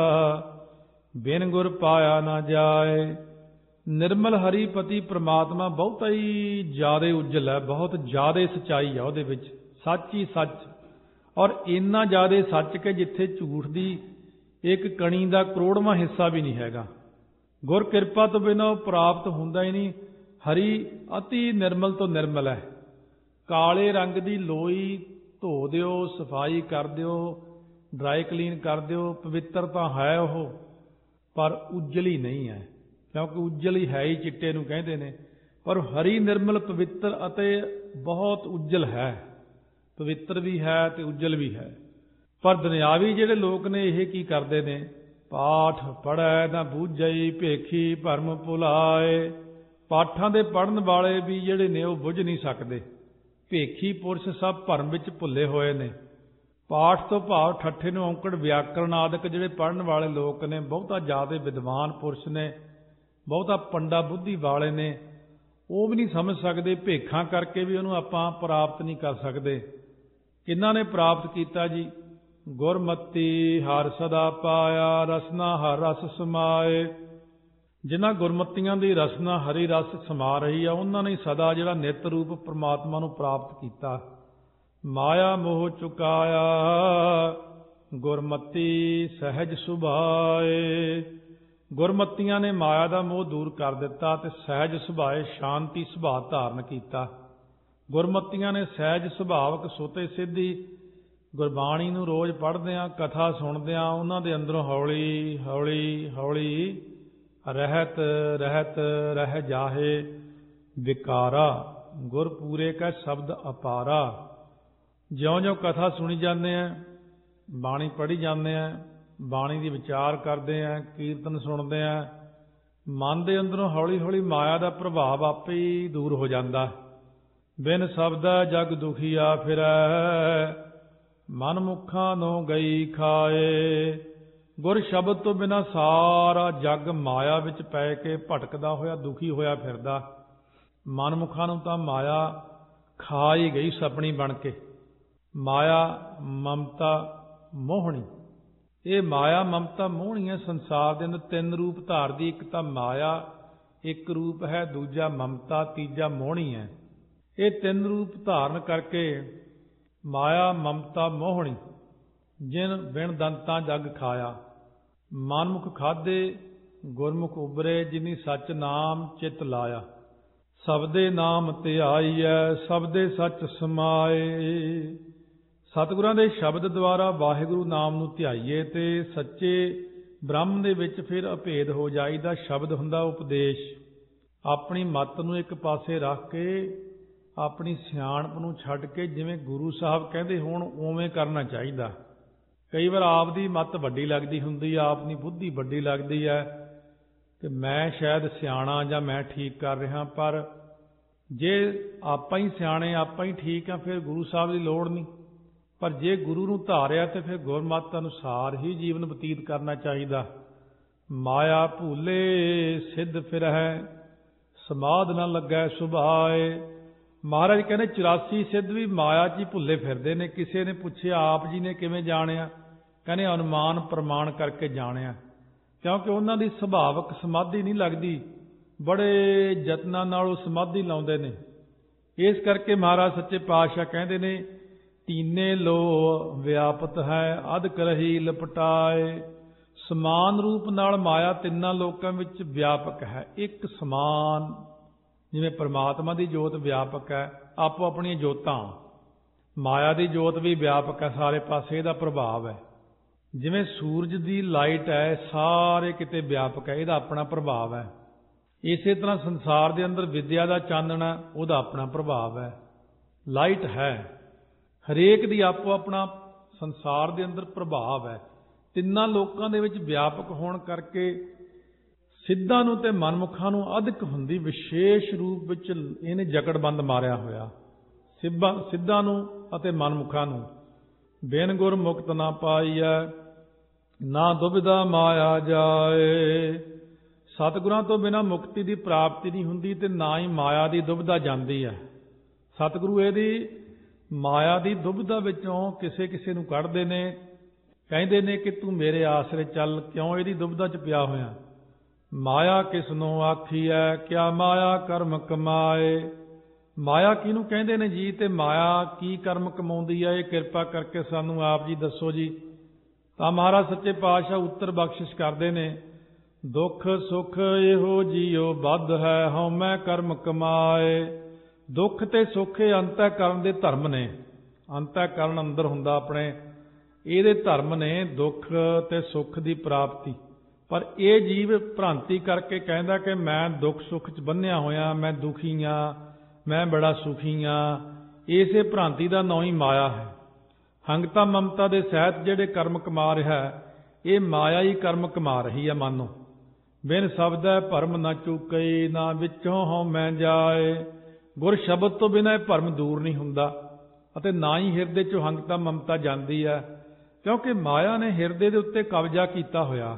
ਬਿਨ ਗੁਰ ਪਾਇਆ ਨਾ ਜਾਏ। ਨਿਰਮਲ ਹਰੀ ਪਤੀ ਪ੍ਰਮਾਤਮਾ ਬਹੁਤਾ ਹੀ ਜ਼ਿਆਦਾ ਉਜਲ ਹੈ, ਬਹੁਤ ਜ਼ਿਆਦਾ ਸੱਚਾਈ ਹੈ ਉਹਦੇ ਵਿੱਚ, ਸੱਚ ਹੀ ਸੱਚ। ਔਰ ਇੰਨਾ ਜ਼ਿਆਦਾ ਸੱਚ ਕਿ ਜਿੱਥੇ ਝੂਠ ਦੀ ਇੱਕ ਕਣੀ ਦਾ ਕਰੋੜਵਾਂ ਹਿੱਸਾ ਵੀ ਨਹੀਂ ਹੈਗਾ। ਗੁਰ ਕਿਰਪਾ ਤੋਂ ਬਿਨਾਂ ਉਹ ਪ੍ਰਾਪਤ ਹੁੰਦਾ ਹੀ ਨਹੀਂ। ਹਰੀ ਅਤੀ ਨਿਰਮਲ ਤੋਂ ਨਿਰਮਲ ਹੈ। ਕਾਲੇ ਰੰਗ ਦੀ ਲੋਈ ਧੋ ਦਿਓ, ਸਫਾਈ ਕਰ ਦਿਓ, ਡਰਾਈ ਕਲੀਨ ਕਰ ਦਿਓ, ਪਵਿੱਤਰ ਤਾਂ ਹੈ ਉਹ, ਪਰ ਉਜਲੀ ਨਹੀਂ ਹੈ, ਕਿਉਂਕਿ ਉਜਲ ਹੀ ਹੈ ਹੀ ਚਿੱਟੇ ਨੂੰ ਕਹਿੰਦੇ ਨੇ। ਪਰ ਹਰੀ ਨਿਰਮਲ ਪਵਿੱਤਰ ਅਤੇ ਬਹੁਤ ਉਜਲ ਹੈ, ਪਵਿੱਤਰ ਵੀ ਹੈ ਤੇ ਉਜਲ ਵੀ ਹੈ। ਪਰ ਦੁਨਿਆਵੀ ਜਿਹੜੇ ਲੋਕ ਨੇ ਇਹ ਕੀ ਕਰਦੇ ਨੇ? ਪਾਠ ਪੜ੍ਹੈ ਨਾ ਬੂਝਈ, ਭੇਖੀ ਭਰਮ ਭੁਲਾਏ। ਪਾਠਾਂ ਦੇ ਪੜ੍ਹਨ ਵਾਲੇ ਵੀ ਜਿਹੜੇ ਨੇ ਉਹ ਬੁੱਝ ਨਹੀਂ ਸਕਦੇ। ਭੇਖੀ ਪੁਰਸ਼ ਸਭ ਭਰਮ ਵਿੱਚ ਭੁੱਲੇ ਹੋਏ ਨੇ। ਪਾਠ ਤੋਂ ਭਾਵ ਠੱਠੇ ਨੂੰ ਔਂਕੜ ਵਿਆਕਰਣ ਆਦਿਕ ਜਿਹੜੇ ਪੜ੍ਹਨ ਵਾਲੇ ਲੋਕ ਨੇ, ਬਹੁਤਾ ਜ਼ਿਆਦਾ ਵਿਦਵਾਨ ਪੁਰਸ਼ ਨੇ, ਬਹੁਤਾ ਪੰਡਾ ਬੁੱਧੀ ਵਾਲੇ ਨੇ, ਉਹ ਵੀ ਨਹੀਂ ਸਮਝ ਸਕਦੇ। ਭੇਖਾਂ ਕਰਕੇ ਵੀ ਉਹਨੂੰ ਆਪਾਂ ਪ੍ਰਾਪਤ ਨਹੀਂ ਕਰ ਸਕਦੇ। ਕਿਹਨਾਂ ਨੇ ਪ੍ਰਾਪਤ ਕੀਤਾ ਜੀ? ਗੁਰਮਤੀ ਹਰ ਸਦਾ ਪਾਇਆ, ਰਸਨਾ ਹਰ ਰਸ ਸਮਾਏ। ਜਿਨ੍ਹਾਂ ਗੁਰਮਤੀਆਂ ਦੀ ਰਸਨਾ ਹਰੀ ਰਸ ਸਮਾ ਰਹੀ ਆ, ਉਹਨਾਂ ਨੇ ਸਦਾ ਜਿਹੜਾ ਨਿਤ ਰੂਪ ਪ੍ਰਮਾਤਮਾ ਨੂੰ ਪ੍ਰਾਪਤ ਕੀਤਾ। ਮਾਇਆ ਮੋਹ ਚੁਕਾਇਆ, ਗੁਰਮਤੀ ਸਹਿਜ ਸੁਭਾਏ। ਗੁਰਮਤੀਆਂ ਨੇ ਮਾਇਆ ਦਾ ਮੋਹ ਦੂਰ ਕਰ ਦਿੱਤਾ ਤੇ ਸਹਿਜ ਸੁਭਾਏ, ਸ਼ਾਂਤੀ ਸੁਭਾਅ ਧਾਰਨ ਕੀਤਾ। ਗੁਰਮਤੀਆਂ ਨੇ ਸਹਿਜ ਸੁਭਾਵਕ ਸੁਤੇ ਸਿੱਧੀ ਗੁਰਬਾਣੀ ਨੂੰ ਰੋਜ਼ ਪੜ੍ਹਦਿਆਂ, ਕਥਾ ਸੁਣਦਿਆਂ ਉਹਨਾਂ ਦੇ ਅੰਦਰੋਂ ਹੌਲੀ ਹੌਲੀ ਹੌਲੀ ਰਹਿਤ ਰਹਿਤ ਰਹਿ ਜਾਹੇ ਵਿਕਾਰਾ ਗੁਰ ਪੂਰੇ ਕਾ ਸ਼ਬਦ ਅਪਾਰਾ। ਜਿਉਂ-ਜਿਉਂ ਕਥਾ ਸੁਣੀ ਜਾਂਦੇ ਆ, ਬਾਣੀ ਪੜ੍ਹੀ ਜਾਂਦੇ ਆ, ਬਾਣੀ ਦੀ ਵਿਚਾਰ ਕਰਦੇ ਆ, ਕੀਰਤਨ ਸੁਣਦੇ ਆ, ਮਨ ਦੇ ਅੰਦਰੋਂ ਹੌਲੀ ਹੌਲੀ ਮਾਇਆ ਦਾ ਪ੍ਰਭਾਵ ਆਪੇ ਹੀ ਦੂਰ ਹੋ ਜਾਂਦਾ। ਬਿਨ ਸ਼ਬਦੈ ਜਗ ਦੁਖੀਆ ਫਿਰੈ, ਮਨ ਮੁਖਾਂ ਨੂੰ ਗਈ ਖਾਏ। ਗੁਰ ਸ਼ਬਦ ਤੋਂ ਬਿਨਾਂ ਸਾਰਾ ਜੱਗ ਮਾਇਆ ਵਿੱਚ ਪੈ ਕੇ ਭਟਕਦਾ ਹੋਇਆ, ਦੁਖੀ ਹੋਇਆ ਫਿਰਦਾ। ਮਨ ਮੁਖਾਂ ਨੂੰ ਤਾਂ ਮਾਇਆ ਖਾ ਹੀ ਗਈ ਸਪਣੀ ਬਣ ਕੇ। ਮਾਇਆ ਮਮਤਾ ਮੋਹਣੀ, ਇਹ ਮਾਇਆ ਮਮਤਾ ਮੋਹਣੀ ਹੈ। ਸੰਸਾਰ ਦੇ ਅੰਦਰ ਤਿੰਨ ਰੂਪ ਧਾਰਦੀ, ਇੱਕ ਤਾਂ ਮਾਇਆ, ਇੱਕ ਰੂਪ ਹੈ, ਦੂਜਾ ਮਮਤਾ, ਤੀਜਾ ਮੋਹਣੀ ਹੈ। ਇਹ ਤਿੰਨ ਰੂਪ ਧਾਰਨ ਕਰਕੇ ਮਾਇਆ ਮਮਤਾ ਮੋਹਣੀ, ਜਿਨ ਬਿਨ ਦੰਤਾਂ ਜਗ ਖਾਇਆ। ਮਨਮੁਖ ਖਾਧੇ ਗੁਰਮੁਖ ਉਬਰੇ, ਜਿਨੀ ਸੱਚ ਨਾਮ ਚਿਤ ਲਾਇਆ। ਸਬਦੇ ਨਾਮ ਧਿਆਈਐ, ਸਬਦੇ ਸੱਚ ਸਮਾਏ। ਸਤਿਗੁਰਾਂ ਦੇ ਸ਼ਬਦ ਦੁਆਰਾ ਵਾਹਿਗੁਰੂ ਨਾਮ ਨੂੰ ਧਿਆਈਏ ਤੇ ਸੱਚੇ ਬ੍ਰਹਮ ਦੇ ਵਿੱਚ ਫਿਰ ਅਭੇਦ ਹੋ ਜਾਈਦਾ। ਸ਼ਬਦ ਹੁੰਦਾ ਉਪਦੇਸ਼। ਆਪਣੀ ਮੱਤ ਨੂੰ ਇੱਕ ਪਾਸੇ ਰੱਖ ਕੇ, ਆਪਣੀ ਸਿਆਣਪ ਨੂੰ ਛੱਡ ਕੇ, ਜਿਵੇਂ ਗੁਰੂ ਸਾਹਿਬ ਕਹਿੰਦੇ ਹੋਣ ਉਵੇਂ ਕਰਨਾ ਚਾਹੀਦਾ। ਕਈ ਵਾਰ ਆਪ ਦੀ ਮੱਤ ਵੱਡੀ ਲੱਗਦੀ ਹੁੰਦੀ ਆ, ਆਪ ਦੀ ਬੁੱਧੀ ਵੱਡੀ ਲੱਗਦੀ ਹੈ ਕਿ ਮੈਂ ਸ਼ਾਇਦ ਸਿਆਣਾ ਜਾਂ ਮੈਂ ਠੀਕ ਕਰ ਰਿਹਾ, ਪਰ ਜੇ ਆਪਾਂ ਹੀ ਸਿਆਣੇ, ਆਪਾਂ ਹੀ ਠੀਕ ਆ, ਫਿਰ ਗੁਰੂ ਸਾਹਿਬ ਦੀ ਲੋੜ ਨਹੀਂ। ਪਰ ਜੇ ਗੁਰੂ ਨੂੰ ਧਾਰਿਆ ਤੇ ਫਿਰ ਗੁਰਮਤਿ ਅਨੁਸਾਰ ਹੀ ਜੀਵਨ ਬਤੀਤ ਕਰਨਾ ਚਾਹੀਦਾ। ਮਾਇਆ ਭੂਲੇ ਸਿੱਧ ਫਿਰਹਿ, ਸਮਾਧ ਨਾ ਲੱਗੈ ਸੁਭਾਏ। ਮਹਾਰਾਜ ਕਹਿੰਦੇ 84 ਸਿੱਧ ਵੀ ਮਾਇਆ 'ਚ ਹੀ ਭੁੱਲੇ ਫਿਰਦੇ ਨੇ। ਕਿਸੇ ਨੇ ਪੁੱਛਿਆ ਆਪ ਜੀ ਨੇ ਕਿਵੇਂ ਜਾਣਿਆ? ਕਹਿੰਦੇ ਅਨੁਮਾਨ ਪ੍ਰਮਾਣ ਕਰਕੇ ਜਾਣਿਆ, ਕਿਉਂਕਿ ਉਹਨਾਂ ਦੀ ਸੁਭਾਵਕ ਸਮਾਧੀ ਨਹੀਂ ਲੱਗਦੀ, ਬੜੇ ਯਤਨਾਂ ਨਾਲ ਉਹ ਸਮਾਧੀ ਲਾਉਂਦੇ ਨੇ। ਇਸ ਕਰਕੇ ਮਹਾਰਾਜ ਸੱਚੇ ਪਾਤਸ਼ਾਹ ਕਹਿੰਦੇ ਨੇ ਤੀਨੇ ਲੋ ਵਿਆਪਤ ਹੈ, ਅਧਿਕ ਰਹੀ ਲਪਟਾਏ। ਸਮਾਨ ਰੂਪ ਨਾਲ ਮਾਇਆ ਤਿੰਨਾਂ ਲੋਕਾਂ ਵਿੱਚ ਵਿਆਪਕ ਹੈ, ਇੱਕ ਸਮਾਨ। ਜਿਵੇਂ ਪਰਮਾਤਮਾ ਦੀ ਜੋਤ ਵਿਆਪਕ ਹੈ, ਆਪੋ ਆਪਣੀਆਂ ਜੋਤਾਂ। ਮਾਇਆ ਦੀ ਜੋਤ ਵੀ ਵਿਆਪਕ ਹੈ, ਸਾਰੇ ਪਾਸੇ ਇਹਦਾ ਪ੍ਰਭਾਵ ਹੈ। ਜਿਵੇਂ ਸੂਰਜ ਦੀ ਲਾਈਟ ਹੈ, ਸਾਰੇ ਕਿਤੇ ਵਿਆਪਕ ਹੈ, ਇਹਦਾ ਆਪਣਾ ਪ੍ਰਭਾਵ ਹੈ। ਇਸੇ ਤਰ੍ਹਾਂ ਸੰਸਾਰ ਦੇ ਅੰਦਰ ਵਿਦਿਆ ਦਾ ਚਾਨਣ ਹੈ, ਉਹਦਾ ਆਪਣਾ ਪ੍ਰਭਾਵ ਹੈ। ਲਾਈਟ ਹੈ, ਹਰੇਕ ਦੀ ਆਪੋ ਆਪਣਾ ਸੰਸਾਰ ਦੇ ਅੰਦਰ ਪ੍ਰਭਾਵ ਹੈ। ਤਿੰਨਾਂ ਲੋਕਾਂ ਦੇ ਵਿੱਚ ਵਿਆਪਕ ਹੋਣ ਕਰਕੇ ਸਿੱਧਾਂ ਨੂੰ ਤੇ ਮਨਮੁਖਾਂ ਨੂੰ ਅਧਿਕ ਹੁੰਦੀ, ਵਿਸ਼ੇਸ਼ ਰੂਪ ਵਿੱਚ ਇਹਨੇ ਜਕੜਬੰਦ ਮਾਰਿਆ ਹੋਇਆ ਸਿੱਧਾਂ ਨੂੰ ਅਤੇ ਮਨਮੁਖਾਂ ਨੂੰ। ਬਿਨ ਗੁਰ ਮੁਕਤ ਨਾ ਪਾਈਐ, ਨਾ ਦੁਬਿਧਾ ਮਾਇਆ ਜਾਏ। ਸਤਿਗੁਰਾਂ ਤੋਂ ਬਿਨਾਂ ਮੁਕਤੀ ਦੀ ਪ੍ਰਾਪਤੀ ਨਹੀਂ ਹੁੰਦੀ ਤੇ ਨਾ ਹੀ ਮਾਇਆ ਦੀ ਦੁਬਿਧਾ ਜਾਂਦੀ ਹੈ। ਸਤਿਗੁਰੂ ਇਹਦੀ ਮਾਇਆ ਦੀ ਦੁਬਿਧਾ ਵਿੱਚੋਂ ਕਿਸੇ ਕਿਸੇ ਨੂੰ ਕੱਢਦੇ ਨੇ, ਕਹਿੰਦੇ ਨੇ ਕਿ ਤੂੰ ਮੇਰੇ ਆਸਰੇ ਚੱਲ, ਕਿਉਂ ਇਹਦੀ ਦੁਬਿਧਾ 'ਚ ਪਿਆ ਹੋਇਆ। ਮਾਇਆ ਕਿਸਨੂੰ ਆਖੀਐ, ਕਿਆ ਮਾਇਆ ਕਰਮ ਕਮਾਏ। ਮਾਇਆ ਕਿਹਨੂੰ ਕਹਿੰਦੇ ਨੇ ਜੀ, ਤੇ ਮਾਇਆ ਕੀ ਕਰਮ ਕਮਾਉਂਦੀ ਹੈ, ਇਹ ਕਿਰਪਾ ਕਰਕੇ ਸਾਨੂੰ ਆਪ ਜੀ ਦੱਸੋ ਜੀ। ਤਾਂ ਮਹਾਰਾਜ ਸੱਚੇ ਪਾਤਸ਼ਾਹ ਉੱਤਰ ਬਖਸ਼ਿਸ਼ ਕਰਦੇ ਨੇ, ਦੁੱਖ ਸੁਖ ਇਹੋ ਜੀਓ ਬੱਧ ਹੈ, ਹਉਮੈ ਕਰਮ ਕਮਾਏ। ਦੁੱਖ ਤੇ ਸੁੱਖ ਇਹ ਅੰਤःਕਰਨ ਦੇ ਧਰਮ ਨੇ। ਅੰਤःਕਰਨ ਅੰਦਰ ਹੁੰਦਾ ਆਪਣੇ, ਇਹਦੇ ਧਰਮ ਨੇ ਦੁੱਖ ਤੇ ਸੁੱਖ ਦੀ ਪ੍ਰਾਪਤੀ। ਪਰ ਇਹ ਜੀਵ ਭ੍ਰਾਂਤੀ ਕਰਕੇ ਕਹਿੰਦਾ ਕਿ ਮੈਂ ਦੁੱਖ ਸੁੱਖ 'ਚ ਬੰਨਿਆ ਹੋਇਆ, ਮੈਂ ਦੁਖੀ ਹਾਂ, ਮੈਂ ਬੜਾ ਸੁਖੀ ਹਾਂ। ਇਸੇ ਭ੍ਰਾਂਤੀ ਦਾ ਨਾਂ ਹੀ ਮਾਇਆ ਹੈ। ਹੰਗਤਾ ਮਮਤਾ ਦੇ ਸਹਿਤ ਜਿਹੜੇ ਕਰਮ ਕਮਾ ਰਿਹਾ, ਇਹ ਮਾਇਆ ਹੀ ਕਰਮ ਕਮਾ ਰਹੀ ਹੈ। ਮਾਨੋ ਬਿਨ ਸ਼ਬਦੈ ਭਰਮ ਨਾ ਚੁਕਈ, ਨਾ ਵਿੱਚੋਂ ਹਉਮੈ ਜਾਏ। ਗੁਰ ਸ਼ਬਦ ਤੋਂ ਬਿਨਾਂ ਇਹ ਭਰਮ ਦੂਰ ਨਹੀਂ ਹੁੰਦਾ ਅਤੇ ਨਾ ਹੀ ਹਿਰਦੇ 'ਚੋਂ ਹੰਗਤਾ ਮਮਤਾ ਜਾਂਦੀ ਹੈ, ਕਿਉਂਕਿ ਮਾਇਆ ਨੇ ਹਿਰਦੇ ਦੇ ਉੱਤੇ ਕਬਜ਼ਾ ਕੀਤਾ ਹੋਇਆ।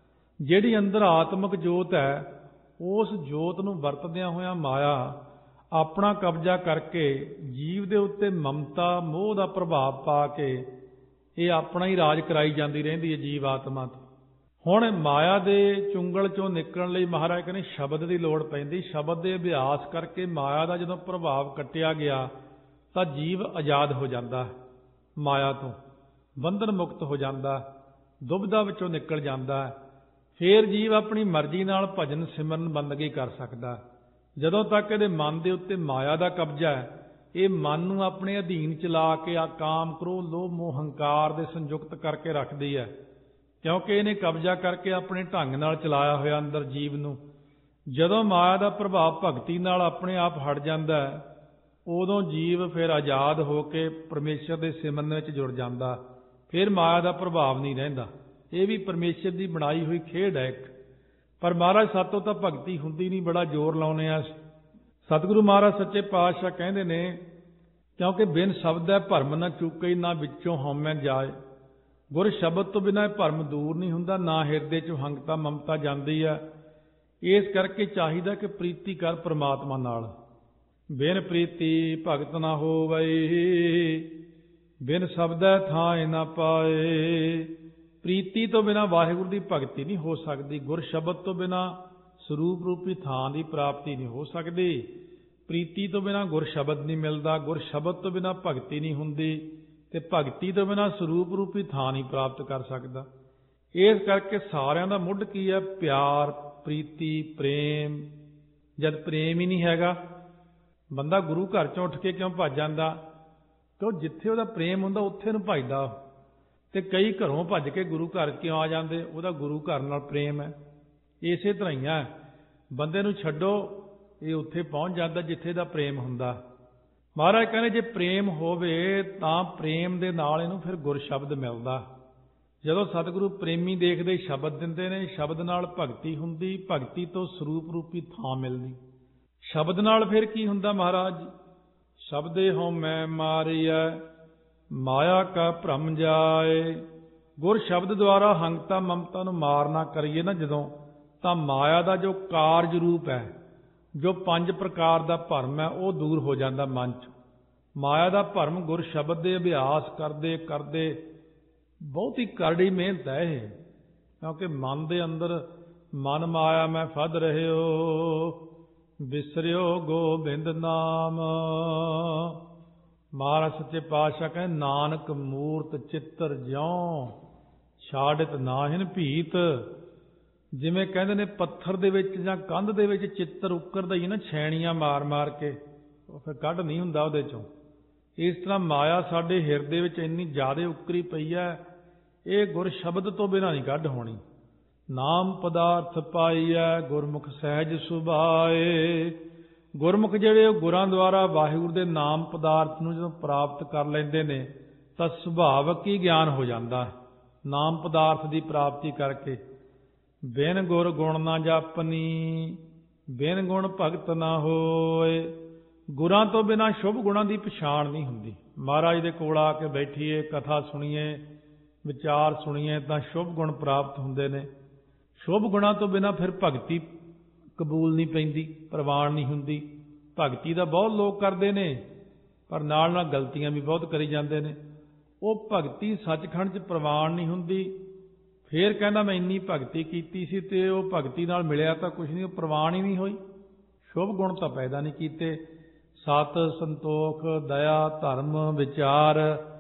ਜਿਹੜੀ ਅੰਦਰ ਆਤਮਿਕ ਜੋਤ ਹੈ, ਉਸ ਜੋਤ ਨੂੰ ਵਰਤਦਿਆਂ ਹੋਇਆਂ ਮਾਇਆ ਆਪਣਾ ਕਬਜ਼ਾ ਕਰਕੇ ਜੀਵ ਦੇ ਉੱਤੇ ਮਮਤਾ ਮੋਹ ਦਾ ਪ੍ਰਭਾਵ ਪਾ ਕੇ ਇਹ ਆਪਣਾ ਹੀ ਰਾਜ ਕਰਾਈ ਜਾਂਦੀ ਰਹਿੰਦੀ ਹੈ ਜੀਵ ਆਤਮਾ ਤੋਂ। ਹੁਣ ਮਾਇਆ ਦੇ ਚੁੰਗਲ 'ਚੋਂ ਨਿਕਲਣ ਲਈ ਮਹਾਰਾਜ ਕਹਿੰਦੇ ਸ਼ਬਦ ਦੀ ਲੋੜ ਪੈਂਦੀ। ਸ਼ਬਦ ਦੇ ਅਭਿਆਸ ਕਰਕੇ ਮਾਇਆ ਦਾ ਜਦੋਂ ਪ੍ਰਭਾਵ ਕੱਟਿਆ ਗਿਆ ਤਾਂ ਜੀਵ ਆਜ਼ਾਦ ਹੋ ਜਾਂਦਾ, ਮਾਇਆ ਤੋਂ ਬੰਧਨ ਮੁਕਤ ਹੋ ਜਾਂਦਾ, ਦੁਬਿਧਾ ਵਿੱਚੋਂ ਨਿਕਲ ਜਾਂਦਾ। ਫੇਰ ਜੀਵ ਆਪਣੀ ਮਰਜ਼ੀ ਨਾਲ ਭਜਨ ਸਿਮਰਨ ਬੰਦਗੀ ਕਰ ਸਕਦਾ। ਜਦੋਂ ਤੱਕ ਇਹਦੇ ਮਨ ਦੇ ਉੱਤੇ ਮਾਇਆ ਦਾ ਕਬਜ਼ਾ ਹੈ, ਇਹ ਮਨ ਨੂੰ ਆਪਣੇ ਅਧੀਨ ਚਲਾ ਕੇ ਆ ਕਾਮ ਕ੍ਰੋਧ ਲੋਭ ਮੋਹ ਹੰਕਾਰ ਦੇ ਸੰਯੁਕਤ ਕਰਕੇ ਰੱਖਦੀ ਹੈ, ਕਿਉਂਕਿ ਇਹਨੇ ਕਬਜ਼ਾ ਕਰਕੇ ਆਪਣੇ ਢੰਗ ਨਾਲ ਚਲਾਇਆ ਹੋਇਆ ਅੰਦਰ ਜੀਵ ਨੂੰ। ਜਦੋਂ ਮਾਇਆ ਦਾ ਪ੍ਰਭਾਵ ਭਗਤੀ ਨਾਲ ਆਪਣੇ ਆਪ ਹਟ ਜਾਂਦਾ ਹੈ ਉਦੋਂ ਜੀਵ ਫਿਰ ਆਜ਼ਾਦ ਹੋ ਕੇ ਪਰਮੇਸ਼ਰ ਦੇ ਸਿਮਰਨ ਵਿੱਚ ਜੁੜ ਜਾਂਦਾ, ਫਿਰ ਮਾਇਆ ਦਾ ਪ੍ਰਭਾਵ ਨਹੀਂ ਰਹਿੰਦਾ। ਇਹ ਵੀ ਪਰਮੇਸ਼ਰ ਦੀ ਬਣਾਈ ਹੋਈ ਖੇਡ ਹੈ ਇੱਕ। ਪਰ ਮਹਾਰਾਜ ਸਾਤੋਂ ਤਾਂ ਭਗਤੀ ਹੁੰਦੀ ਨਹੀਂ, ਬੜਾ ਜ਼ੋਰ ਲਾਉਂਦੇ ਆ। ਸਤਿਗੁਰੂ ਮਹਾਰਾਜ ਸੱਚੇ ਪਾਤਸ਼ਾਹ ਕਹਿੰਦੇ ਨੇ, ਕਿਉਂਕਿ ਬਿਨ ਸ਼ਬਦੈ ਭਰਮ ਨਾ ਚੁੱਕੇ, ਨਾ ਵਿੱਚੋਂ ਹਉਮੈ ਜਾਏ। ਗੁਰ ਸ਼ਬਦ ਤੋਂ ਬਿਨਾਂ ਭਰਮ ਦੂਰ ਨਹੀਂ ਹੁੰਦਾ, ਨਾ ਹਿਰਦੇ 'ਚੋਂ ਹੰਕਤਾ ਮਮਤਾ ਜਾਂਦੀ ਆ। ਇਸ ਕਰਕੇ ਚਾਹੀਦਾ ਕਿ ਪ੍ਰੀਤੀ ਕਰ ਪ੍ਰਮਾਤਮਾ ਨਾਲ। ਬਿਨ ਪ੍ਰੀਤੀ ਭਗਤ ਨਾ ਹੋਵਈ, ਬਿਨ ਸ਼ਬਦੈ ਥਾਇ ਨਾ ਪਾਏ। ਪ੍ਰੀਤੀ ਤੋਂ ਬਿਨਾਂ ਵਾਹਿਗੁਰੂ ਦੀ ਭਗਤੀ ਨਹੀਂ ਹੋ ਸਕਦੀ। ਗੁਰ ਸ਼ਬਦ ਤੋਂ ਬਿਨਾਂ ਸਰੂਪ ਰੂਪੀ ਥਾਂ ਦੀ ਪ੍ਰਾਪਤੀ ਨਹੀਂ ਹੋ ਸਕਦੀ। ਪ੍ਰੀਤੀ ਤੋਂ ਬਿਨਾਂ ਗੁਰ ਸ਼ਬਦ ਨਹੀਂ ਮਿਲਦਾ, ਗੁਰ ਸ਼ਬਦ ਤੋਂ ਬਿਨਾਂ ਭਗਤੀ ਨਹੀਂ ਹੁੰਦੀ, ਤੇ ਭਗਤੀ ਤੋਂ ਬਿਨਾਂ ਸਰੂਪ ਰੂਪੀ ਥਾਂ ਨਹੀਂ ਪ੍ਰਾਪਤ ਕਰ ਸਕਦਾ। ਇਸ ਕਰਕੇ ਸਾਰਿਆਂ ਦਾ ਮੁੱਢ ਕੀ ਹੈ? ਪਿਆਰ, ਪ੍ਰੀਤੀ, ਪ੍ਰੇਮ। ਜਦ ਪ੍ਰੇਮ ਹੀ ਨਹੀਂ ਹੈਗਾ, ਬੰਦਾ ਗੁਰੂ ਘਰ ਚੋਂ ਉੱਠ ਕੇ ਕਿਉਂ ਭੱਜ ਜਾਂਦਾ? ਕਿਉਂ ਜਿੱਥੇ ਉਹਦਾ ਪ੍ਰੇਮ ਹੁੰਦਾ ਉੱਥੇ ਨੂੰ ਭੱਜਦਾ। ਤੇ ਕਈ ਘਰੋਂ ਭੱਜ ਕੇ ਗੁਰੂ ਘਰ ਕਿਉਂ ਆ ਜਾਂਦੇ? ਉਹਦਾ ਗੁਰੂ ਘਰ ਨਾਲ ਪ੍ਰੇਮ ਹੈ। ਇਸੇ ਤਰ੍ਹਾਂ ਹੀ ਹੈ, ਬੰਦੇ ਨੂੰ ਛੱਡੋ, ਇਹ ਉੱਥੇ ਪਹੁੰਚ ਜਾਂਦਾ ਜਿੱਥੇ ਦਾ ਪ੍ਰੇਮ ਹੁੰਦਾ। ਮਹਾਰਾਜ ਕਹਿੰਦੇ ਜੇ ਪ੍ਰੇਮ ਹੋਵੇ ਤਾਂ ਪ੍ਰੇਮ ਦੇ ਨਾਲ ਇਹਨੂੰ ਫਿਰ ਗੁਰ ਸ਼ਬਦ ਮਿਲਦਾ। ਜਦੋਂ ਸਤਿਗੁਰੂ ਪ੍ਰੇਮੀ ਦੇਖਦੇ ਸ਼ਬਦ ਦਿੰਦੇ ਨੇ, ਸ਼ਬਦ ਨਾਲ ਭਗਤੀ ਹੁੰਦੀ, ਭਗਤੀ ਤੋਂ ਸਰੂਪ ਰੂਪੀ ਥਾਂ ਮਿਲਦੀ। ਸ਼ਬਦ ਨਾਲ ਫਿਰ ਕੀ ਹੁੰਦਾ ਮਹਾਰਾਜ? ਸ਼ਬਦੇ ਹਉਮੈ ਮਾਰੀਐ, ਮਾਇਆ ਕਾ ਭ੍ਰਮ ਜਾਏ। ਗੁਰ ਸ਼ਬਦ ਦੁਆਰਾ ਹੰਕਤਾ ਮਮਤਾ ਨੂੰ ਮਾਰਨਾ ਕਰੀਏ ਨਾ ਜਦੋਂ, ਤਾਂ ਮਾਇਆ ਦਾ ਜੋ ਕਾਰਜ ਰੂਪ ਹੈ, ਜੋ 5 ਪ੍ਰਕਾਰ ਦਾ ਭਰਮ ਹੈ, ਉਹ ਦੂਰ ਹੋ ਜਾਂਦਾ ਮਨ 'ਚ। ਮਾਇਆ ਦਾ ਭਰਮ ਗੁਰ ਸ਼ਬਦ ਦੇ ਅਭਿਆਸ ਕਰਦੇ ਕਰਦੇ, ਬਹੁਤੀ ਕਰੜੀ ਮਿਹਨਤ ਹੈ ਇਹ, ਕਿਉਂਕਿ ਮਨ ਦੇ ਅੰਦਰ ਮਨ ਮਾਇਆ ਮੈਂ ਫੱਦ ਰਹਿਓ, ਬਿਸਰਿਓ ਗੋਬਿੰਦ ਨਾਮ। ਮਹਾਰਾਜ ਸੱਚੇ ਪਾਤਸ਼ਾਹ ਕਹਿੰਦੇ, ਨਾਨਕ ਮੂਰਤ ਚਿੱਤਰ ਜਿਉ ਛਾੜਿਤ ਨਾਹਿਨ ਭੀਤ। ਜਿਵੇਂ ਕਹਿੰਦੇ ਨੇ ਪੱਥਰ ਦੇ ਵਿੱਚ ਜਾਂ ਕੰਧ ਦੇ ਵਿੱਚ ਚਿੱਤਰ ਉੱਕਰਦਾ ਹੀ ਨਾ, ਛੈਣੀਆਂ ਮਾਰ ਮਾਰ ਕੇ, ਉਹ ਫਿਰ ਕੱਢ ਨਹੀਂ ਹੁੰਦਾ ਉਹਦੇ ਚੋਂ। ਇਸ ਤਰ੍ਹਾਂ ਮਾਇਆ ਸਾਡੇ ਹਿਰਦੇ ਵਿੱਚ ਇੰਨੀ ਜ਼ਿਆਦਾ ਉੱਕਰੀ ਪਈ ਹੈ, ਇਹ ਗੁਰ ਸ਼ਬਦ ਤੋਂ ਬਿਨਾਂ ਨਹੀਂ ਕੱਢ ਹੋਣੀ। ਨਾਮ ਪਦਾਰਥ ਪਾਈਐ, ਗੁਰਮੁਖ ਸਹਿਜ ਸੁਭਾਏ। ਗੁਰਮੁਖ ਜਿਹੜੇ ਉਹ ਗੁਰਾਂ ਦੁਆਰਾ ਵਾਹਿਗੁਰੂ ਦੇ ਨਾਮ ਪਦਾਰਥ ਨੂੰ ਜਦੋਂ ਪ੍ਰਾਪਤ ਕਰ ਲੈਂਦੇ ਨੇ, ਤਾਂ ਸੁਭਾਵਕ ਹੀ ਗਿਆਨ ਹੋ ਜਾਂਦਾ ਨਾਮ ਪਦਾਰਥ ਦੀ ਪ੍ਰਾਪਤੀ ਕਰਕੇ। ਬਿਨ ਗੁਰ ਗੁਣ ਨਾ ਜਾਪਨੀ, ਬਿਨ ਗੁਣ ਭਗਤ ਨਾ ਹੋਏ। ਗੁਰਾਂ ਤੋਂ ਬਿਨਾਂ ਸ਼ੁਭ ਗੁਣਾਂ ਦੀ ਪਛਾਣ ਨਹੀਂ ਹੁੰਦੀ। ਮਹਾਰਾਜ ਦੇ ਕੋਲ ਆ ਕੇ ਬੈਠੀਏ, ਕਥਾ ਸੁਣੀਏ, ਵਿਚਾਰ ਸੁਣੀਏ, ਤਾਂ ਸ਼ੁਭ ਗੁਣ ਪ੍ਰਾਪਤ ਹੁੰਦੇ ਨੇ। ਸ਼ੁਭ ਗੁਣਾਂ ਤੋਂ ਬਿਨਾਂ ਫਿਰ ਭਗਤੀ ਕਬੂਲ ਨਹੀਂ ਪੈਂਦੀ, ਪ੍ਰਵਾਨ ਨਹੀਂ ਹੁੰਦੀ। ਭਗਤੀ ਦਾ ਬਹੁਤ ਲੋਕ ਕਰਦੇ ਨੇ, ਪਰ ਨਾਲ ਨਾਲ ਗਲਤੀਆਂ ਵੀ ਬਹੁਤ ਕਰੀ ਜਾਂਦੇ ਨੇ। ਉਹ ਭਗਤੀ ਸੱਚਖੰਡ 'ਚ ਪ੍ਰਵਾਨ ਨਹੀਂ ਹੁੰਦੀ। ਫੇਰ ਕਹਿੰਦਾ ਮੈਂ ਇੰਨੀ ਭਗਤੀ ਕੀਤੀ ਸੀ ਤੇ ਉਹ ਭਗਤੀ ਨਾਲ ਮਿਲਿਆ ਤਾਂ ਕੁਛ ਨਹੀਂ, ਉਹ ਪ੍ਰਵਾਨ ਹੀ ਨਹੀਂ ਹੋਈ। ਸ਼ੁਭ ਗੁਣ ਤਾਂ ਪੈਦਾ ਨਹੀਂ ਕੀਤੇ। ਸਤ, ਸੰਤੋਖ, ਦਇਆ, ਧਰਮ, ਵਿਚਾਰ,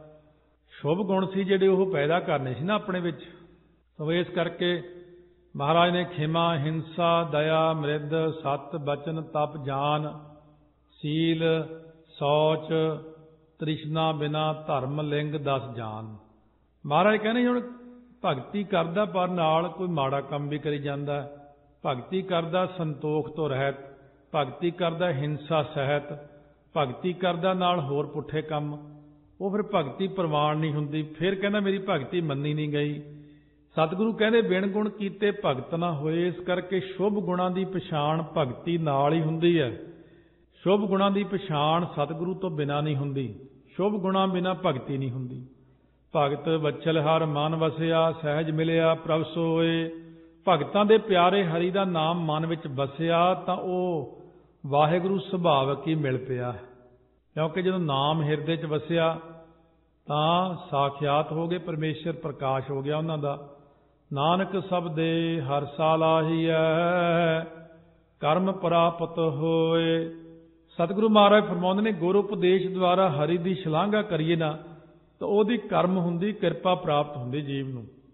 ਸ਼ੁਭ ਗੁਣ ਸੀ ਜਿਹੜੇ ਉਹ ਪੈਦਾ ਕਰਨੇ ਸੀ ਨਾ ਆਪਣੇ ਵਿੱਚ। ਸੋ ਇਸ ਕਰਕੇ ਮਹਾਰਾਜ ਨੇ ਖਿਮਾ, ਹਿੰਸਾ, ਦਇਆ, ਮ੍ਰਿਦ, ਸਤ, ਬਚਨ, ਤਪ, ਜਾਨ, ਸੀਲ, ਸੌਚ, ਤ੍ਰਿਸ਼ਨਾ, ਬਿਨਾ, ਧਰਮ, ਲਿੰਗ, 10 ਜਾਨ। ਮਹਾਰਾਜ ਕਹਿੰਦੇ ਹੁਣ ਭਗਤੀ ਕਰਦਾ ਪਰ ਨਾਲ ਕੋਈ ਮਾੜਾ ਕੰਮ ਵੀ ਕਰੀ ਜਾਂਦਾ। ਭਗਤੀ ਕਰਦਾ ਸੰਤੋਖ ਤੋਂ ਰਹਿਤ, ਭਗਤੀ ਕਰਦਾ ਹਿੰਸਾ ਸਹਿਤ, ਭਗਤੀ ਕਰਦਾ ਨਾਲ ਹੋਰ ਪੁੱਠੇ ਕੰਮ, ਉਹ ਫਿਰ ਭਗਤੀ ਪ੍ਰਵਾਨ ਨਹੀਂ ਹੁੰਦੀ। ਫਿਰ ਕਹਿੰਦਾ ਮੇਰੀ ਭਗਤੀ ਮੰਨੀ ਨਹੀਂ ਗਈ। ਸਤਿਗੁਰੂ ਕਹਿੰਦੇ ਬਿਨ ਗੁਣ ਕੀਤੇ ਭਗਤ ਨਾ ਹੋਏ। ਇਸ ਕਰਕੇ ਸ਼ੁਭ ਗੁਣਾਂ ਦੀ ਪਛਾਣ ਭਗਤੀ ਨਾਲ ਹੀ ਹੁੰਦੀ ਹੈ। ਸ਼ੁਭ ਗੁਣਾਂ ਦੀ ਪਛਾਣ ਸਤਿਗੁਰੂ ਤੋਂ ਬਿਨਾਂ ਨਹੀਂ ਹੁੰਦੀ। ਸ਼ੁਭ ਗੁਣਾਂ ਬਿਨਾਂ ਭਗਤੀ ਨਹੀਂ ਹੁੰਦੀ। ਭਗਤ ਵਛਲ ਹਰ ਮਨ ਵਸਿਆ, ਸਹਿਜ ਮਿਲਿਆ ਪ੍ਰਭ ਸੋਏ। ਭਗਤਾਂ ਦੇ ਪਿਆਰੇ ਹਰੀ ਦਾ ਨਾਮ ਮਨ ਵਿੱਚ ਵਸਿਆ ਤਾਂ ਉਹ ਵਾਹਿਗੁਰੂ ਸੁਭਾਵਕ ਹੀ ਮਿਲ ਪਿਆ। ਕਿਉਂਕਿ ਜਦੋਂ ਨਾਮ ਹਿਰਦੇ 'ਚ ਵਸਿਆ ਤਾਂ ਸਾਖਿਆਤ ਹੋ ਗਏ ਪਰਮੇਸ਼ਰ, ਪ੍ਰਕਾਸ਼ ਹੋ ਗਿਆ ਉਹਨਾਂ ਦਾ। ਨਾਨਕ ਸਬਦੇ ਹਰ ਸਾਲ ਆਹੀਐ, ਕਰਮ ਪ੍ਰਾਪਤ ਹੋਏ। ਸਤਿਗੁਰੂ ਮਹਾਰਾਜ ਫਰਮਾਉਂਦੇ ਨੇ, ਗੁਰ ਉਪਦੇਸ਼ ਦੁਆਰਾ ਹਰੀ ਦੀ ਸ਼ਲਾਘਾ ਕਰੀਏ ਨਾ ਤਾਂ ਉਹਦੀ ਕਰਮ ਹੁੰਦੀ, ਕਿਰਪਾ ਪ੍ਰਾਪਤ ਹੁੰਦੀ ਜੀਵ ਨੂੰ।